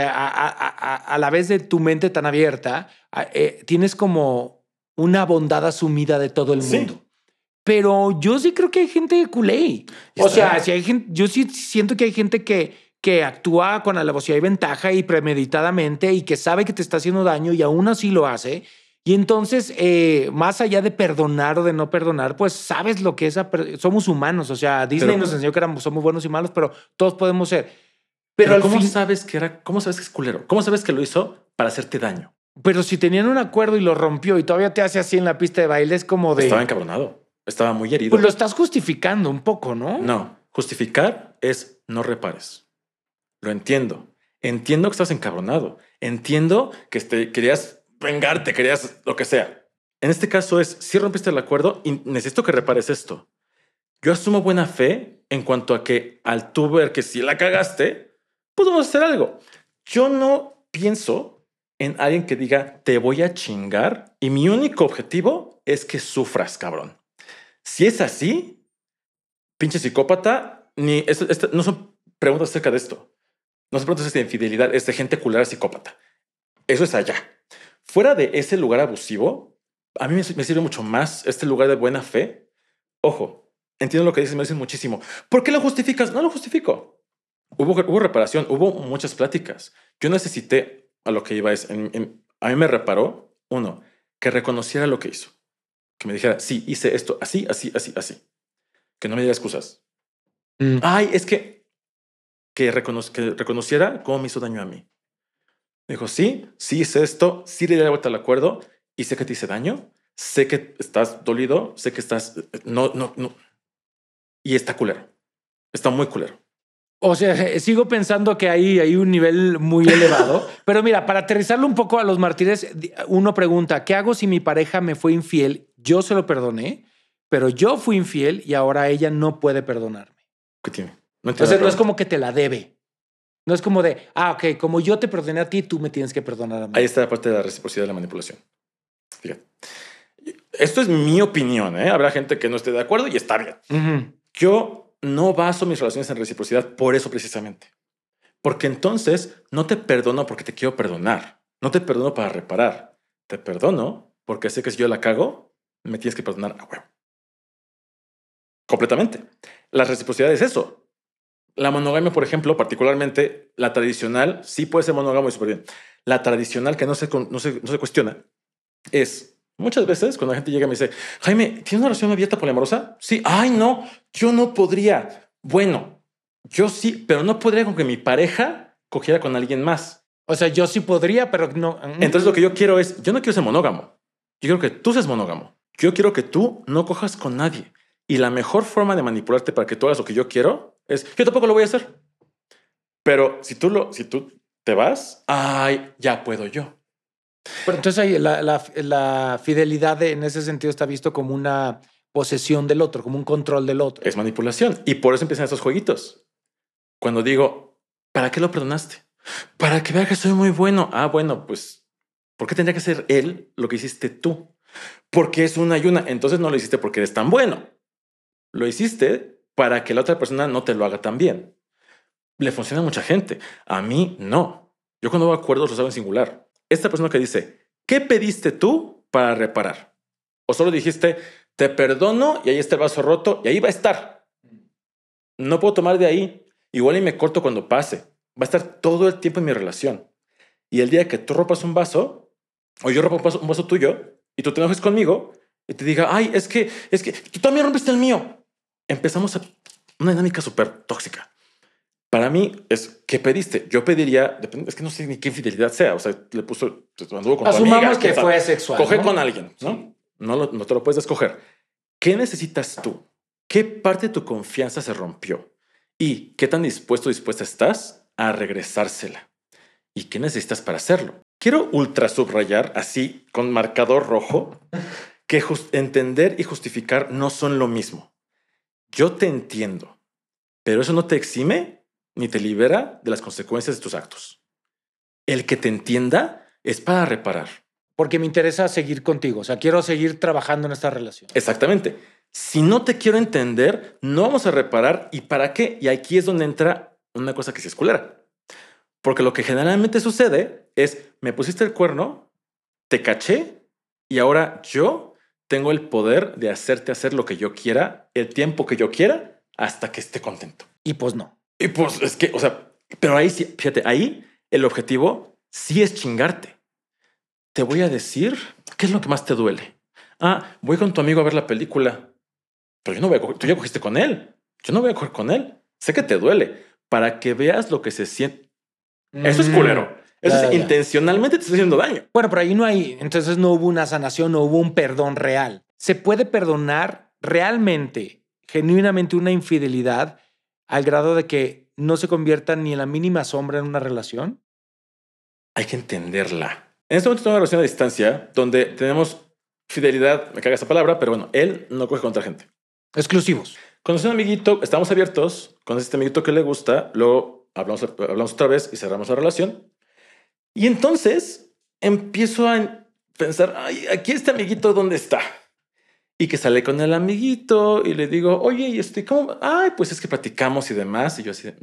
a la vez de tu mente tan abierta, tienes como una bondad asumida de todo el mundo. Pero yo sí creo que hay gente culé. O sea, si hay gente, yo sí siento que hay gente que actúa con alevosía y ventaja y premeditadamente y que sabe que te está haciendo daño y aún así lo hace. Y entonces, más allá de perdonar o de no perdonar, pues sabes lo que es. Somos humanos. O sea, Disney nos enseñó que somos buenos y malos, pero todos podemos ser. Pero ¿cómo sabes que es culero? ¿Cómo sabes que lo hizo para hacerte daño? Pero si tenían un acuerdo y lo rompió y todavía te hace así en la pista de baile, es como de... Estaba encabronado. Estaba muy herido. Pues lo estás justificando un poco, ¿no? No. Justificar es no repares. Lo entiendo. Entiendo que estás encabronado. Entiendo que querías vengarte, querías lo que sea. En este caso es, si rompiste el acuerdo y necesito que repares esto. Yo asumo buena fe en cuanto a que al tú ver que si la cagaste, pues vamos a hacer algo. Yo no pienso en alguien que diga, te voy a chingar y mi único objetivo es que sufras, cabrón. Si es así, pinche psicópata, no son preguntas acerca de esto. No son preguntas de infidelidad, es de gente culera psicópata. Eso es allá. Fuera de ese lugar abusivo, a mí me sirve mucho más este lugar de buena fe. Ojo, entiendo lo que dices, me dicen muchísimo. ¿Por qué lo justificas? No lo justifico. Hubo reparación, hubo muchas pláticas. Yo necesité, a lo que iba es, a mí me reparó, uno, que reconociera lo que hizo. Que me dijera, sí, hice esto, así, así, así, así. Que no me diera excusas. Ay, es que reconociera cómo me hizo daño a mí. Me dijo, sí hice esto, sí le di la vuelta al acuerdo y sé que te hice daño, sé que estás dolido, sé que estás... No. Y está culero. Está muy culero. O sea, sigo pensando que hay un nivel muy elevado. Pero mira, para aterrizarlo un poco a los mártires, uno pregunta, ¿qué hago si mi pareja me fue infiel? Yo se lo perdoné, pero yo fui infiel y ahora ella no puede perdonarme. ¿Qué tiene? No es como que te la debe. No es como de, ok, como yo te perdoné a ti, tú me tienes que perdonar a mí. Ahí está la parte de la reciprocidad de la manipulación. Fíjate. Esto es mi opinión, ¿eh? Habrá gente que no esté de acuerdo y está bien. Yo no baso mis relaciones en reciprocidad por eso precisamente. Porque entonces no te perdono porque te quiero perdonar. No te perdono para reparar. Te perdono porque sé que si yo la cago, me tienes que perdonar a huevo. Completamente. La reciprocidad es eso. La monogamia, por ejemplo, particularmente la tradicional, sí puede ser monógamo y súper bien. La tradicional que no se cuestiona es muchas veces cuando la gente llega y me dice, Jaime, ¿tienes una relación abierta poliamorosa? Sí. Ay, no, yo no podría. Bueno, yo sí, pero no podría con que mi pareja cogiera con alguien más. O sea, yo sí podría, pero no. Entonces lo que yo quiero es, yo no quiero ser monógamo. Yo quiero que tú seas monógamo. Yo quiero que tú no cojas con nadie. Y la mejor forma de manipularte para que tú hagas lo que yo quiero es, yo tampoco lo voy a hacer. Pero si tú te vas, ay, ya puedo yo. Pero entonces ahí la fidelidad en ese sentido está visto como una posesión del otro, como un control del otro. Es manipulación. Y por eso empiezan estos jueguitos. Cuando digo, ¿para qué lo perdonaste? Para que vea que soy muy bueno. Ah, bueno, pues, ¿por qué tendría que ser él lo que hiciste tú? Porque es una y una. Entonces no lo hiciste porque eres tan bueno. Lo hiciste para que la otra persona no te lo haga tan bien. Le funciona a mucha gente. A mí no. Yo cuando hago acuerdos los hago en singular. Esta persona que dice, ¿qué pediste tú para reparar? O solo dijiste, te perdono y ahí está el vaso roto y ahí va a estar. No puedo tomar de ahí. Igual y me corto cuando pase. Va a estar todo el tiempo en mi relación. Y el día que tú rompas un vaso, o yo rompo un vaso tuyo, y tú te enojes conmigo, y te diga, ay, es que tú también rompiste el mío. Empezamos a una dinámica súper tóxica. Para mí es, ¿qué pediste? Yo pediría, depende, es que no sé ni qué infidelidad sea. O sea, le puso, anduvo con tu amiga. Asumamos que fue sexual. Coge con alguien, ¿no? Sí. No te lo puedes escoger. ¿Qué necesitas tú? ¿Qué parte de tu confianza se rompió? ¿Y qué tan dispuesta estás a regresársela? ¿Y qué necesitas para hacerlo? Quiero ultra subrayar así con marcador rojo que entender y justificar no son lo mismo. Yo te entiendo, pero eso no te exime ni te libera de las consecuencias de tus actos. El que te entienda es para reparar. Porque me interesa seguir contigo. O sea, quiero seguir trabajando en esta relación. Exactamente. Si no te quiero entender, no vamos a reparar. ¿Y para qué? Y aquí es donde entra una cosa que sí es culera. Porque lo que generalmente sucede es, me pusiste el cuerno, te caché y ahora yo tengo el poder de hacerte hacer lo que yo quiera, el tiempo que yo quiera, hasta que esté contento. Y pues no. Y pues es que, o sea, pero ahí sí, fíjate, ahí el objetivo sí es chingarte. Te voy a decir qué es lo que más te duele. Ah, voy con tu amigo a ver la película, pero yo no voy a coger, tú ya cogiste con él. Yo no voy a coger con él. Sé que te duele para que veas lo que se siente. Eso es culero. Eso es intencionalmente te está haciendo daño. Bueno, pero ahí no hay, entonces no hubo una sanación, no hubo un perdón real. ¿Se puede perdonar realmente, genuinamente una infidelidad al grado de que no se convierta ni en la mínima sombra en una relación? Hay que entenderla. En este momento tengo una relación a distancia donde tenemos fidelidad, me caga esa palabra, pero bueno, él no coge contra gente. Exclusivos. Conocí a un amiguito, estamos abiertos, conocí a este amiguito que le gusta, luego hablamos otra vez y cerramos la relación. Y entonces empiezo a pensar, ay, aquí este amiguito, ¿dónde está? Y que sale con el amiguito y le digo, oye, ¿y estoy cómo? Ay, pues es que platicamos y demás. Y yo así,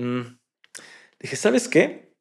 dije, ¿sabes qué?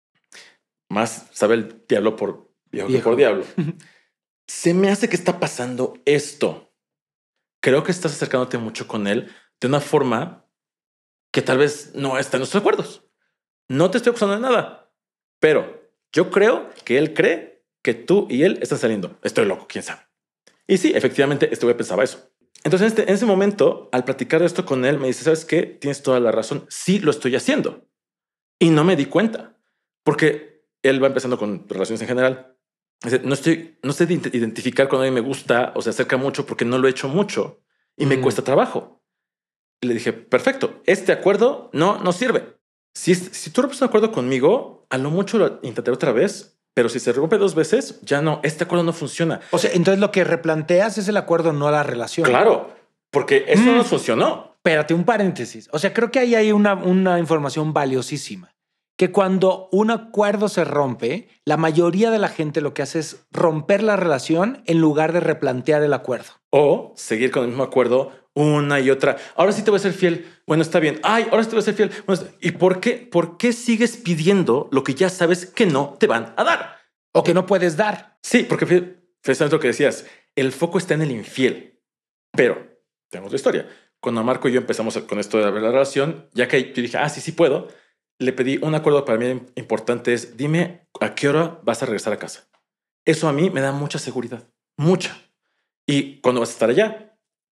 Más sabe el diablo por viejo que por diablo. Se me hace que está pasando esto. Creo que estás acercándote mucho con él de una forma que tal vez no está en nuestros acuerdos. No te estoy acusando de nada, pero yo creo que él cree que tú y él están saliendo. Estoy loco, quién sabe. Y sí, efectivamente, este güey pensaba eso. Entonces, en ese momento, al platicar de esto con él, me dice, ¿sabes qué? Tienes toda la razón. Sí, lo estoy haciendo. Y no me di cuenta. Porque él va empezando con relaciones en general. Dice, no sé identificar cuando a mí me gusta o se acerca mucho porque no lo he hecho mucho y me cuesta trabajo. Y le dije, perfecto, este acuerdo no sirve. Si tú rompes un acuerdo conmigo, a lo mucho lo intentaré otra vez, pero si se rompe 2 veces, ya no, este acuerdo no funciona. O sea, entonces lo que replanteas es el acuerdo, no la relación. Claro, porque eso no nos funcionó. Espérate, un paréntesis. O sea, creo que ahí hay una información valiosísima. Que cuando un acuerdo se rompe, la mayoría de la gente lo que hace es romper la relación en lugar de replantear el acuerdo. O seguir con el mismo acuerdo una y otra. Ahora sí te voy a ser fiel. Bueno, está bien. Ay, ahora sí te voy a ser fiel. Bueno, ¿y por qué sigues pidiendo lo que ya sabes que no te van a dar? O que no puedes dar. Sí, porque fue lo que decías. El foco está en el infiel. Pero tenemos la historia. Cuando Marco y yo empezamos con esto de la relación, ya que yo dije, sí puedo, le pedí un acuerdo para mí importante es, dime a qué hora vas a regresar a casa. Eso a mí me da mucha seguridad. Mucha. ¿Y cuándo vas a estar allá?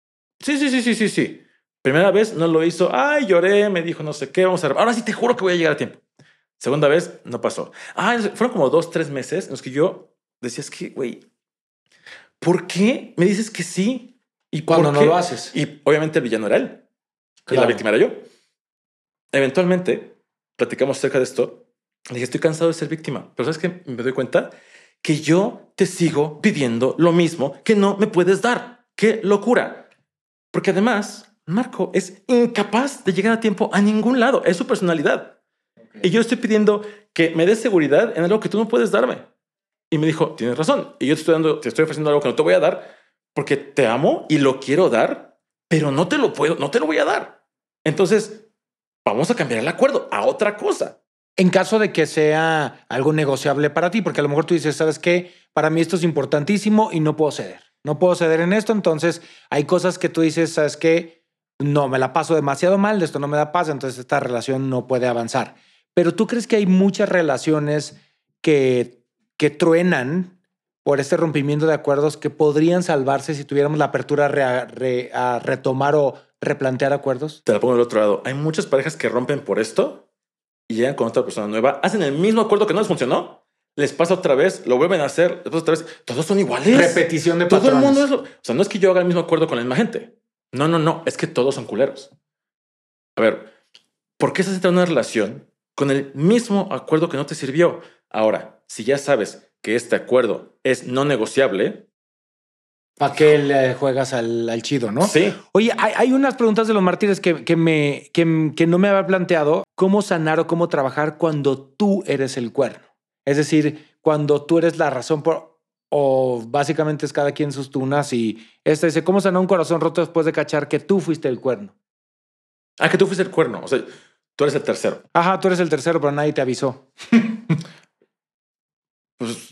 Sí. Primera vez no lo hizo. Ay, lloré, me dijo no sé qué, vamos a... Ahora sí te juro que voy a llegar a tiempo. Segunda vez no pasó. Fueron como 2-3 meses en los que yo decía, es que, güey, ¿por qué me dices que sí? ¿Y cuando no lo haces? Y obviamente el villano era él. Claro. Y la víctima era yo. Eventualmente platicamos acerca de esto. Le dije, estoy cansado de ser víctima. Pero ¿sabes qué? Me doy cuenta que yo te sigo pidiendo lo mismo que no me puedes dar. ¡Qué locura! Porque además, Marco es incapaz de llegar a tiempo a ningún lado. Es su personalidad. Okay. Y yo estoy pidiendo que me des seguridad en algo que tú no puedes darme. Y me dijo, tienes razón. Y yo te estoy ofreciendo algo que no te voy a dar porque te amo y lo quiero dar, pero no te lo voy a dar. Entonces, vamos a cambiar el acuerdo a otra cosa. En caso de que sea algo negociable para ti, porque a lo mejor tú dices, ¿sabes qué? Para mí esto es importantísimo y no puedo ceder. No puedo ceder en esto, entonces hay cosas que tú dices, ¿sabes qué? No, me la paso demasiado mal, de esto no me da paz, entonces esta relación no puede avanzar. Pero ¿tú crees que hay muchas relaciones que truenan por este rompimiento de acuerdos que podrían salvarse si tuviéramos la apertura a retomar o replantear acuerdos? Te la pongo del otro lado. Hay muchas parejas que rompen por esto y llegan con otra persona nueva, hacen el mismo acuerdo que no les funcionó, les pasa otra vez, lo vuelven a hacer, después otra vez. Todos son iguales. Repetición de patrones. Todo el mundo es o sea, no es que yo haga el mismo acuerdo con la misma gente. No. Es que todos son culeros. A ver, ¿por qué se entra en una relación con el mismo acuerdo que no te sirvió? Ahora, si ya sabes que este acuerdo es no negociable, ¿para qué le juegas al chido, no? Sí. Oye, hay unas preguntas de los mártires que no me había planteado. ¿Cómo sanar o cómo trabajar cuando tú eres el cuerno? Es decir, cuando tú eres la razón o básicamente es cada quien sus tunas y dice, ¿cómo sanar un corazón roto después de cachar que tú fuiste el cuerno? Ah, que tú fuiste el cuerno. O sea, tú eres el tercero. Ajá, tú eres el tercero, pero nadie te avisó. Pues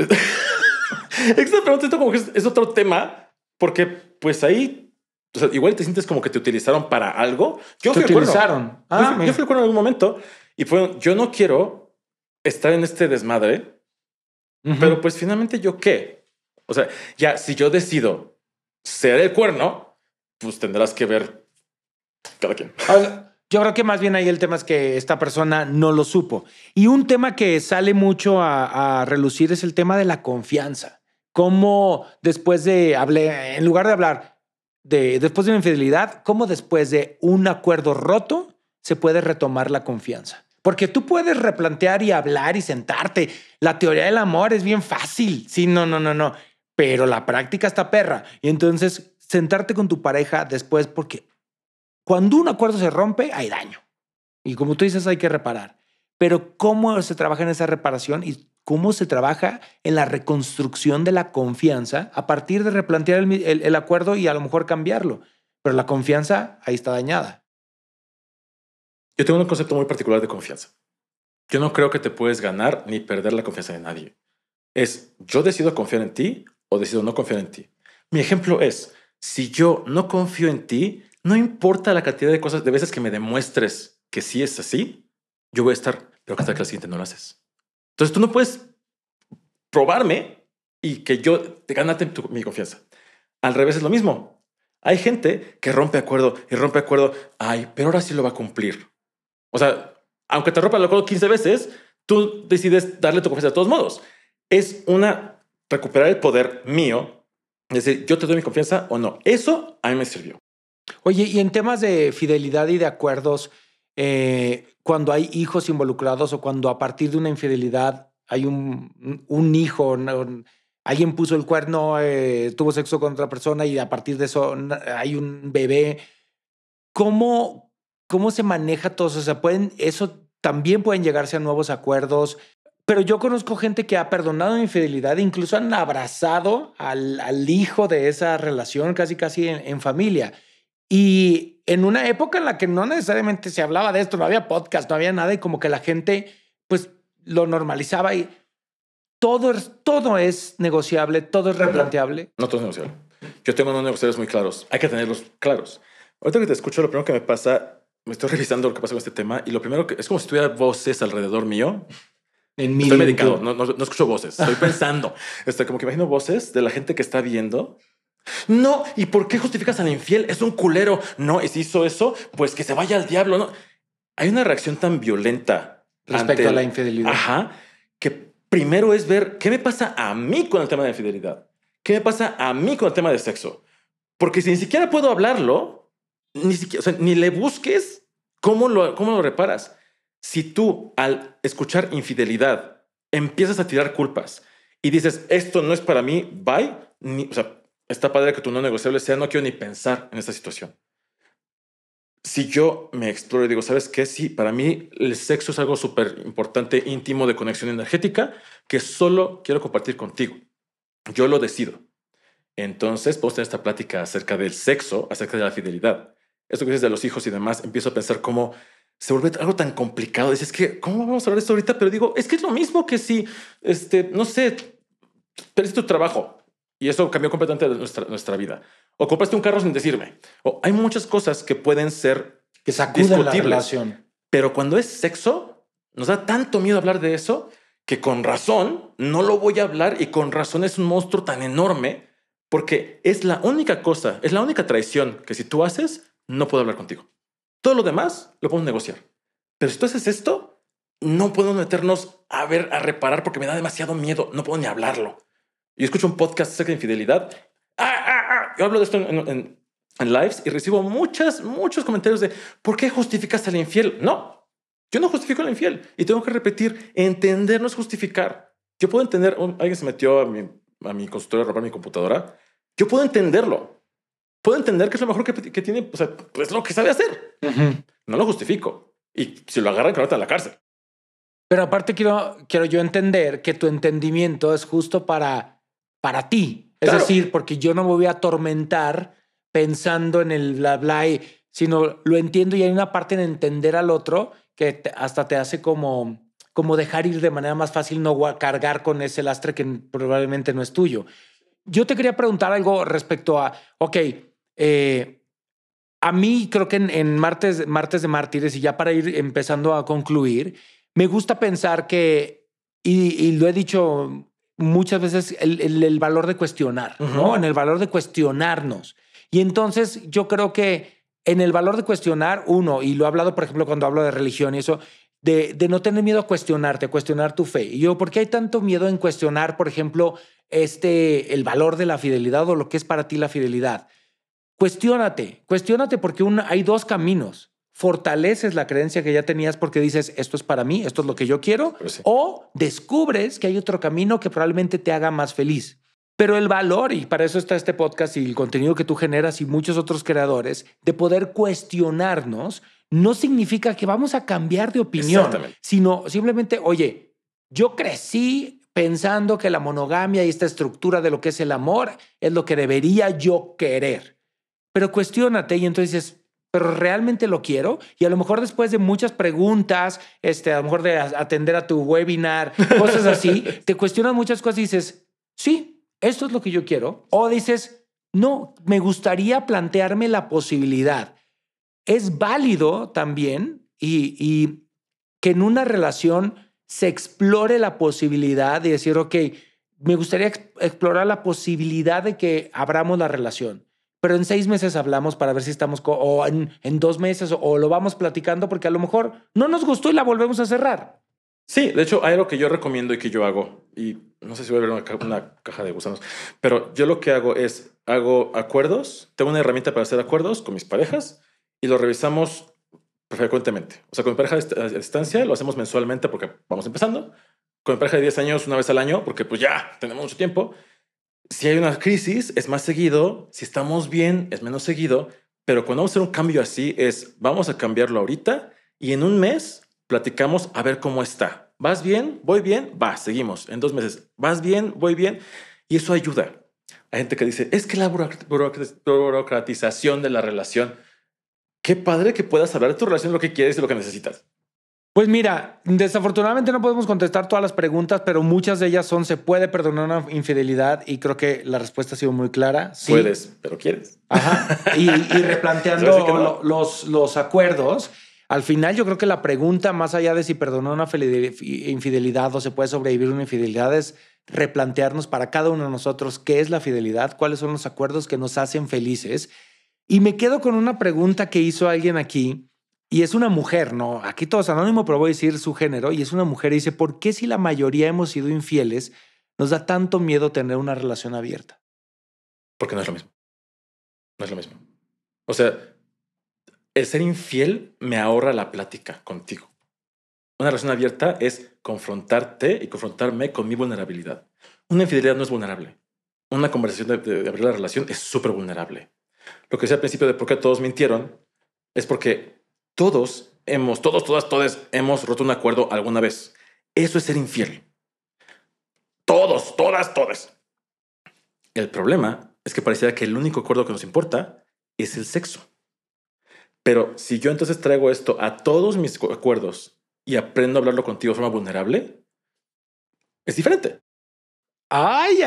esta pregunta como que es otro tema, porque pues ahí, o sea, igual te sientes como que te utilizaron para algo. Yo fui el cuerno. Yo fui el cuerno en algún momento y yo no quiero estar en este desmadre, pero pues finalmente yo qué. O sea, ya si yo decido ser el cuerno, pues tendrás que ver cada quien. Yo creo que más bien ahí el tema es que esta persona no lo supo. Y un tema que sale mucho a relucir es el tema de la confianza. Cómo después en lugar de hablar después de una infidelidad, cómo después de un acuerdo roto se puede retomar la confianza. Porque tú puedes replantear y hablar y sentarte. La teoría del amor es bien fácil. Sí, no. Pero la práctica está perra. Y entonces sentarte con tu pareja después, porque cuando un acuerdo se rompe, hay daño. Y como tú dices, hay que reparar. Pero ¿cómo se trabaja en esa reparación y cómo se trabaja en la reconstrucción de la confianza a partir de replantear el acuerdo y a lo mejor cambiarlo? Pero la confianza ahí está dañada. Yo tengo un concepto muy particular de confianza. Yo no creo que te puedes ganar ni perder la confianza de nadie. Yo decido confiar en ti o decido no confiar en ti. Mi ejemplo es, si yo no confío en ti, no importa la cantidad de veces que me demuestres que sí es así, yo voy a estar, pero que hasta que la siguiente no lo haces. Entonces tú no puedes probarme y que yo te ganate mi confianza. Al revés es lo mismo. Hay gente que rompe acuerdo y rompe acuerdo. Ay, pero ahora sí lo va a cumplir. O sea, aunque te rompa el acuerdo 15 veces, tú decides darle tu confianza de todos modos. Es recuperar el poder mío. Es decir, yo te doy mi confianza o no. Eso a mí me sirvió. Oye, y en temas de fidelidad y de acuerdos, cuando hay hijos involucrados o cuando a partir de una infidelidad hay un hijo, alguien puso el cuerno, tuvo sexo con otra persona y a partir de eso hay un bebé, ¿cómo se maneja todo eso? O sea, eso también pueden llegarse a nuevos acuerdos. Pero yo conozco gente que ha perdonado infidelidad, incluso han abrazado al hijo de esa relación casi en familia. Y en una época en la que no necesariamente se hablaba de esto, no había podcast, no había nada y como que la gente pues lo normalizaba y todo es negociable, todo es replanteable. No todo es negociable. Yo tengo unos negociables muy claros. Hay que tenerlos claros. Ahorita que te escucho, lo primero que me pasa, me estoy revisando lo que pasa con este tema y lo primero que es como si tuviera voces alrededor mío. Estoy medicado, no escucho voces. Estoy pensando. Como que imagino voces de la gente que está viendo. No, ¿y por qué justificas al infiel? Es un culero. No, y si hizo eso, pues que se vaya al diablo. No, hay una reacción tan violenta respecto a la infidelidad. Ajá, que primero es ver qué me pasa a mí con el tema de la infidelidad. ¿Qué me pasa a mí con el tema de sexo? Porque si ni siquiera puedo hablarlo, ni le busques cómo lo reparas. Si tú al escuchar infidelidad empiezas a tirar culpas y dices, esto no es para mí, bye, o sea, está padre que tu no negociable sea, no quiero ni pensar en esta situación. Si yo me exploro y digo, ¿sabes qué? Sí, para mí el sexo es algo súper importante, íntimo, de conexión energética, que solo quiero compartir contigo. Yo lo decido. Entonces, podemos tener esta plática acerca del sexo, acerca de la fidelidad. Esto que dices de los hijos y demás, empiezo a pensar cómo se vuelve algo tan complicado. Dices que, ¿cómo vamos a hablar de esto ahorita? Pero digo, es que es lo mismo que si, no sé, perdiste tu trabajo y eso cambió completamente nuestra vida. O compraste un carro sin decirme. O hay muchas cosas que pueden ser que sacuden la discutibles. relación. Pero cuando es sexo, nos da tanto miedo hablar de eso que con razón no lo voy a hablar, y con razón es un monstruo tan enorme, porque es la única cosa, es la única traición que si tú haces, no puedo hablar contigo. Todo lo demás lo podemos negociar. Pero si tú haces esto, no podemos meternos a reparar porque me da demasiado miedo. No puedo ni hablarlo. Yo escucho un podcast acerca de infidelidad. Yo hablo de esto en lives y recibo muchos comentarios de ¿por qué justificas al infiel? No, yo no justifico al infiel, y tengo que repetir, entender no es justificar. Yo puedo entender, alguien se metió a mi consultorio a robar mi computadora. Yo puedo entenderlo. Puedo entender que es lo mejor que tiene, o sea, pues lo que sabe hacer. No lo justifico. Y si lo agarran, que lo metan a la cárcel. Pero aparte quiero yo entender que tu entendimiento es justo para ti. Es Claro. decir, porque yo no me voy a atormentar pensando en el bla bla, sino lo entiendo, y hay una parte en entender al otro que hasta te hace como dejar ir de manera más fácil, no cargar con ese lastre que probablemente no es tuyo. Yo te quería preguntar algo respecto a, a mí creo que en martes de Mártires, y ya para ir empezando a concluir, me gusta pensar que, y lo he dicho muchas veces, el valor de cuestionar, ¿no? En el valor de cuestionarnos. Y entonces yo creo que en el valor de cuestionar, uno, y lo he hablado, por ejemplo, cuando hablo de religión y eso, de no tener miedo a cuestionarte, a cuestionar tu fe. Y yo, ¿por qué hay tanto miedo en cuestionar, por ejemplo, el valor de la fidelidad o lo que es para ti la fidelidad? Cuestiónate porque hay dos caminos. Fortaleces la creencia que ya tenías porque dices, esto es para mí, esto es lo que yo quiero, Pues sí. o descubres que hay otro camino que probablemente te haga más feliz. Pero el valor, y para eso está este podcast y el contenido que tú generas y muchos otros creadores, de poder cuestionarnos, no significa que vamos a cambiar de opinión, sino simplemente, oye, yo crecí pensando que la monogamia y esta estructura de lo que es el amor es lo que debería yo querer. Pero cuestiónate y entonces dices, ¿pero realmente lo quiero? Y a lo mejor después de muchas preguntas, a lo mejor de atender a tu webinar, cosas así, te cuestionas muchas cosas y dices, sí, esto es lo que yo quiero. O dices, no, me gustaría plantearme la posibilidad. Es válido también y que en una relación se explore la posibilidad de decir, ok, me gustaría explorar la posibilidad de que abramos la relación. Pero en 6 meses hablamos para ver si estamos, o en 2 meses, o lo vamos platicando porque a lo mejor no nos gustó y la volvemos a cerrar. Sí, de hecho hay algo que yo recomiendo y que yo hago, y no sé si voy a ver una caja de gusanos, pero yo lo que hago es, hago acuerdos, tengo una herramienta para hacer acuerdos con mis parejas y lo revisamos frecuentemente. O sea, con mi pareja a distancia lo hacemos mensualmente porque vamos empezando. Con mi pareja de 10 años, una vez al año, porque pues ya tenemos mucho tiempo. Si hay una crisis, es más seguido. Si estamos bien, es menos seguido. Pero cuando vamos a hacer un cambio así, vamos a cambiarlo ahorita y en un mes platicamos a ver cómo está. ¿Vas bien? ¿Voy bien? Va, seguimos. En 2 meses. ¿Vas bien? ¿Voy bien? Y eso ayuda. Hay gente que dice, es que la burocratización de la relación. Qué padre que puedas hablar de tu relación, lo que quieres y lo que necesitas. Pues mira, desafortunadamente no podemos contestar todas las preguntas, pero muchas de ellas son, ¿se puede perdonar una infidelidad? Y creo que la respuesta ha sido muy clara. Sí. Puedes, pero quieres. Ajá. Y replanteando los acuerdos. Al final yo creo que la pregunta, más allá de si perdonar una infidelidad o se puede sobrevivir una infidelidad, es replantearnos para cada uno de nosotros qué es la fidelidad, cuáles son los acuerdos que nos hacen felices. Y me quedo con una pregunta que hizo alguien aquí, y es una mujer, ¿no? Aquí todo es anónimo, pero voy a decir su género, y es una mujer y dice, ¿por qué si la mayoría hemos sido infieles, nos da tanto miedo tener una relación abierta? Porque no es lo mismo. No es lo mismo. O sea, el ser infiel me ahorra la plática contigo. Una relación abierta es confrontarte y confrontarme con mi vulnerabilidad. Una infidelidad no es vulnerable. Una conversación de abrir la relación es súper vulnerable. Lo que decía al principio de por qué todos mintieron es porque todos, todas hemos roto un acuerdo alguna vez. Eso es ser infiel. Todos, todas. El problema es que pareciera que el único acuerdo que nos importa es el sexo. Pero si yo entonces traigo esto a todos mis acuerdos y aprendo a hablarlo contigo de forma vulnerable, es diferente. Ay,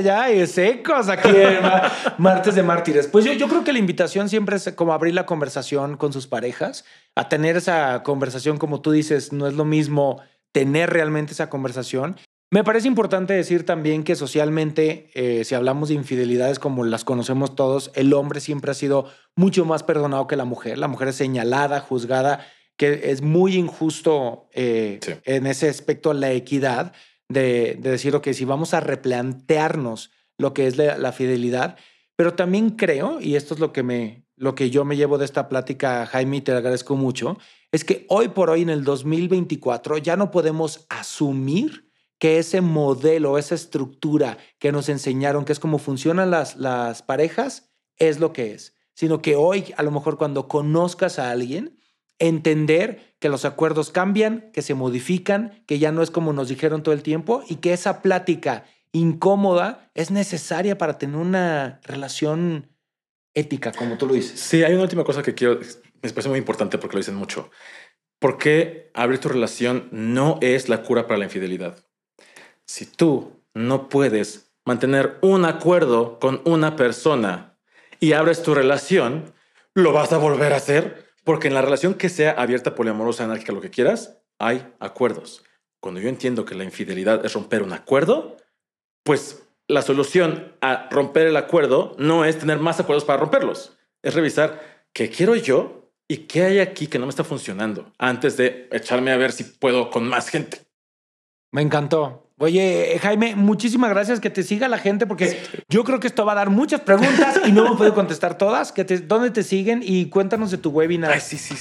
secos aquí en Martes de Mártires. Pues yo creo que la invitación siempre es como abrir la conversación con sus parejas, a tener esa conversación, como tú dices, no es lo mismo tener realmente esa conversación. Me parece importante decir también que socialmente, si hablamos de infidelidades como las conocemos todos, el hombre siempre ha sido mucho más perdonado que la mujer. La mujer es señalada, juzgada, que es muy injusto Sí. en ese aspecto la equidad de decir, ok, si vamos a replantearnos lo que es la fidelidad, pero también creo, y esto es lo que yo me llevo de esta plática, Jaime, y te agradezco mucho, es que hoy por hoy en el 2024 ya no podemos asumir que ese modelo, esa estructura que nos enseñaron, que es cómo funcionan las parejas, es lo que es. Sino que hoy, a lo mejor cuando conozcas a alguien, entender que los acuerdos cambian, que se modifican, que ya no es como nos dijeron todo el tiempo y que esa plática incómoda es necesaria para tener una relación ética, como tú lo dices. Sí, hay una última cosa que me parece muy importante porque lo dicen mucho. ¿Por qué abrir tu relación no es la cura para la infidelidad? Si tú no puedes mantener un acuerdo con una persona y abres tu relación, lo vas a volver a hacer porque en la relación que sea abierta, poliamorosa, anárquica, lo que quieras, hay acuerdos. Cuando yo entiendo que la infidelidad es romper un acuerdo, pues la solución a romper el acuerdo no es tener más acuerdos para romperlos. Es revisar qué quiero yo y qué hay aquí que no me está funcionando antes de echarme a ver si puedo con más gente. Me encantó. Oye, Jaime, muchísimas gracias. Que te siga la gente porque yo creo que esto va a dar muchas preguntas y no me puedo contestar todas. ¿Dónde te siguen? Y cuéntanos de tu webinar. Ay,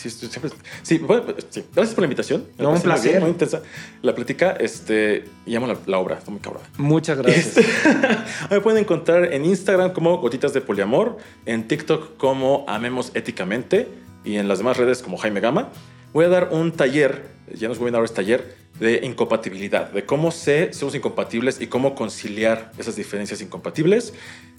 sí, bueno, sí. Gracias por la invitación. No, un placer. Bien, muy intensa. La plática, llamo la obra. Está muy cabrón. Muchas gracias. Me pueden encontrar en Instagram como Gotitas de Poliamor, en TikTok como Amemos Éticamente y en las demás redes como Jaime Gama. Voy a dar un taller, ya no es webinar, es taller de incompatibilidad, de cómo somos incompatibles y cómo conciliar esas diferencias incompatibles.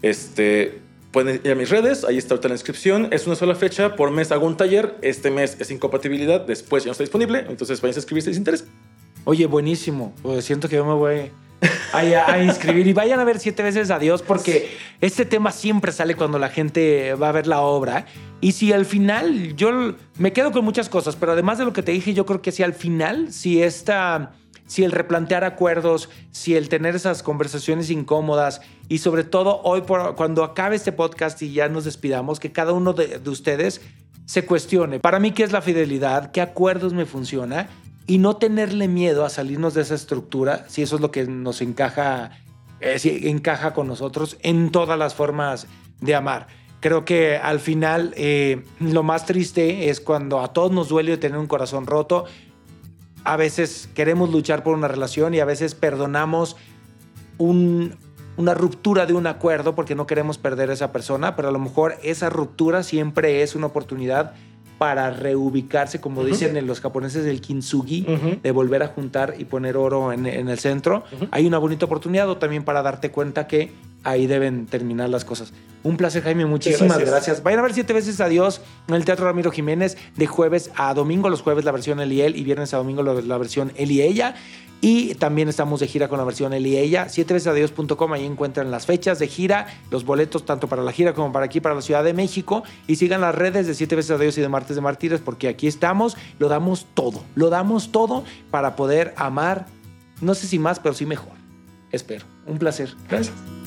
Pueden ir a mis redes, ahí está ahorita la inscripción. Es una sola fecha, por mes hago un taller. Este mes es incompatibilidad, después ya no está disponible, entonces vayan a inscribirse si les interesa. Oye, buenísimo. Pues siento que yo me voy a inscribir y vayan a ver 7 veces a Dios porque este tema siempre sale cuando la gente va a ver la obra. Y si al final, yo me quedo con muchas cosas, pero además de lo que te dije, yo creo que si al final, si el replantear acuerdos, si el tener esas conversaciones incómodas y sobre todo hoy, cuando acabe este podcast y ya nos despidamos, que cada uno de ustedes se cuestione. Para mí, ¿qué es la fidelidad? ¿Qué acuerdos me funciona? Y no tenerle miedo a salirnos de esa estructura, si eso es lo que nos encaja, si encaja con nosotros en todas las formas de amar. Creo que al final lo más triste es cuando a todos nos duele tener un corazón roto. A veces queremos luchar por una relación y a veces perdonamos una ruptura de un acuerdo porque no queremos perder a esa persona, pero a lo mejor esa ruptura siempre es una oportunidad para reubicarse, como dicen los japoneses, del kintsugi, de volver a juntar y poner oro en el centro. Hay una bonita oportunidad o también para darte cuenta que ahí deben terminar las cosas. Un placer, Jaime. Muchísimas gracias. Vayan a ver 7 veces a Dios en el Teatro Ramiro Jiménez de jueves a domingo. Los jueves la versión él y él y viernes a domingo la versión él y ella. Y también estamos de gira con la versión él y ella. 7vesesadios.com, ahí encuentran las fechas de gira, los boletos tanto para la gira como para aquí, para la Ciudad de México. Y sigan las redes de 7 veces a Dios y de Martes de Mártires porque aquí estamos, lo damos todo para poder amar, no sé si más, pero sí mejor. Espero. Un placer. Gracias.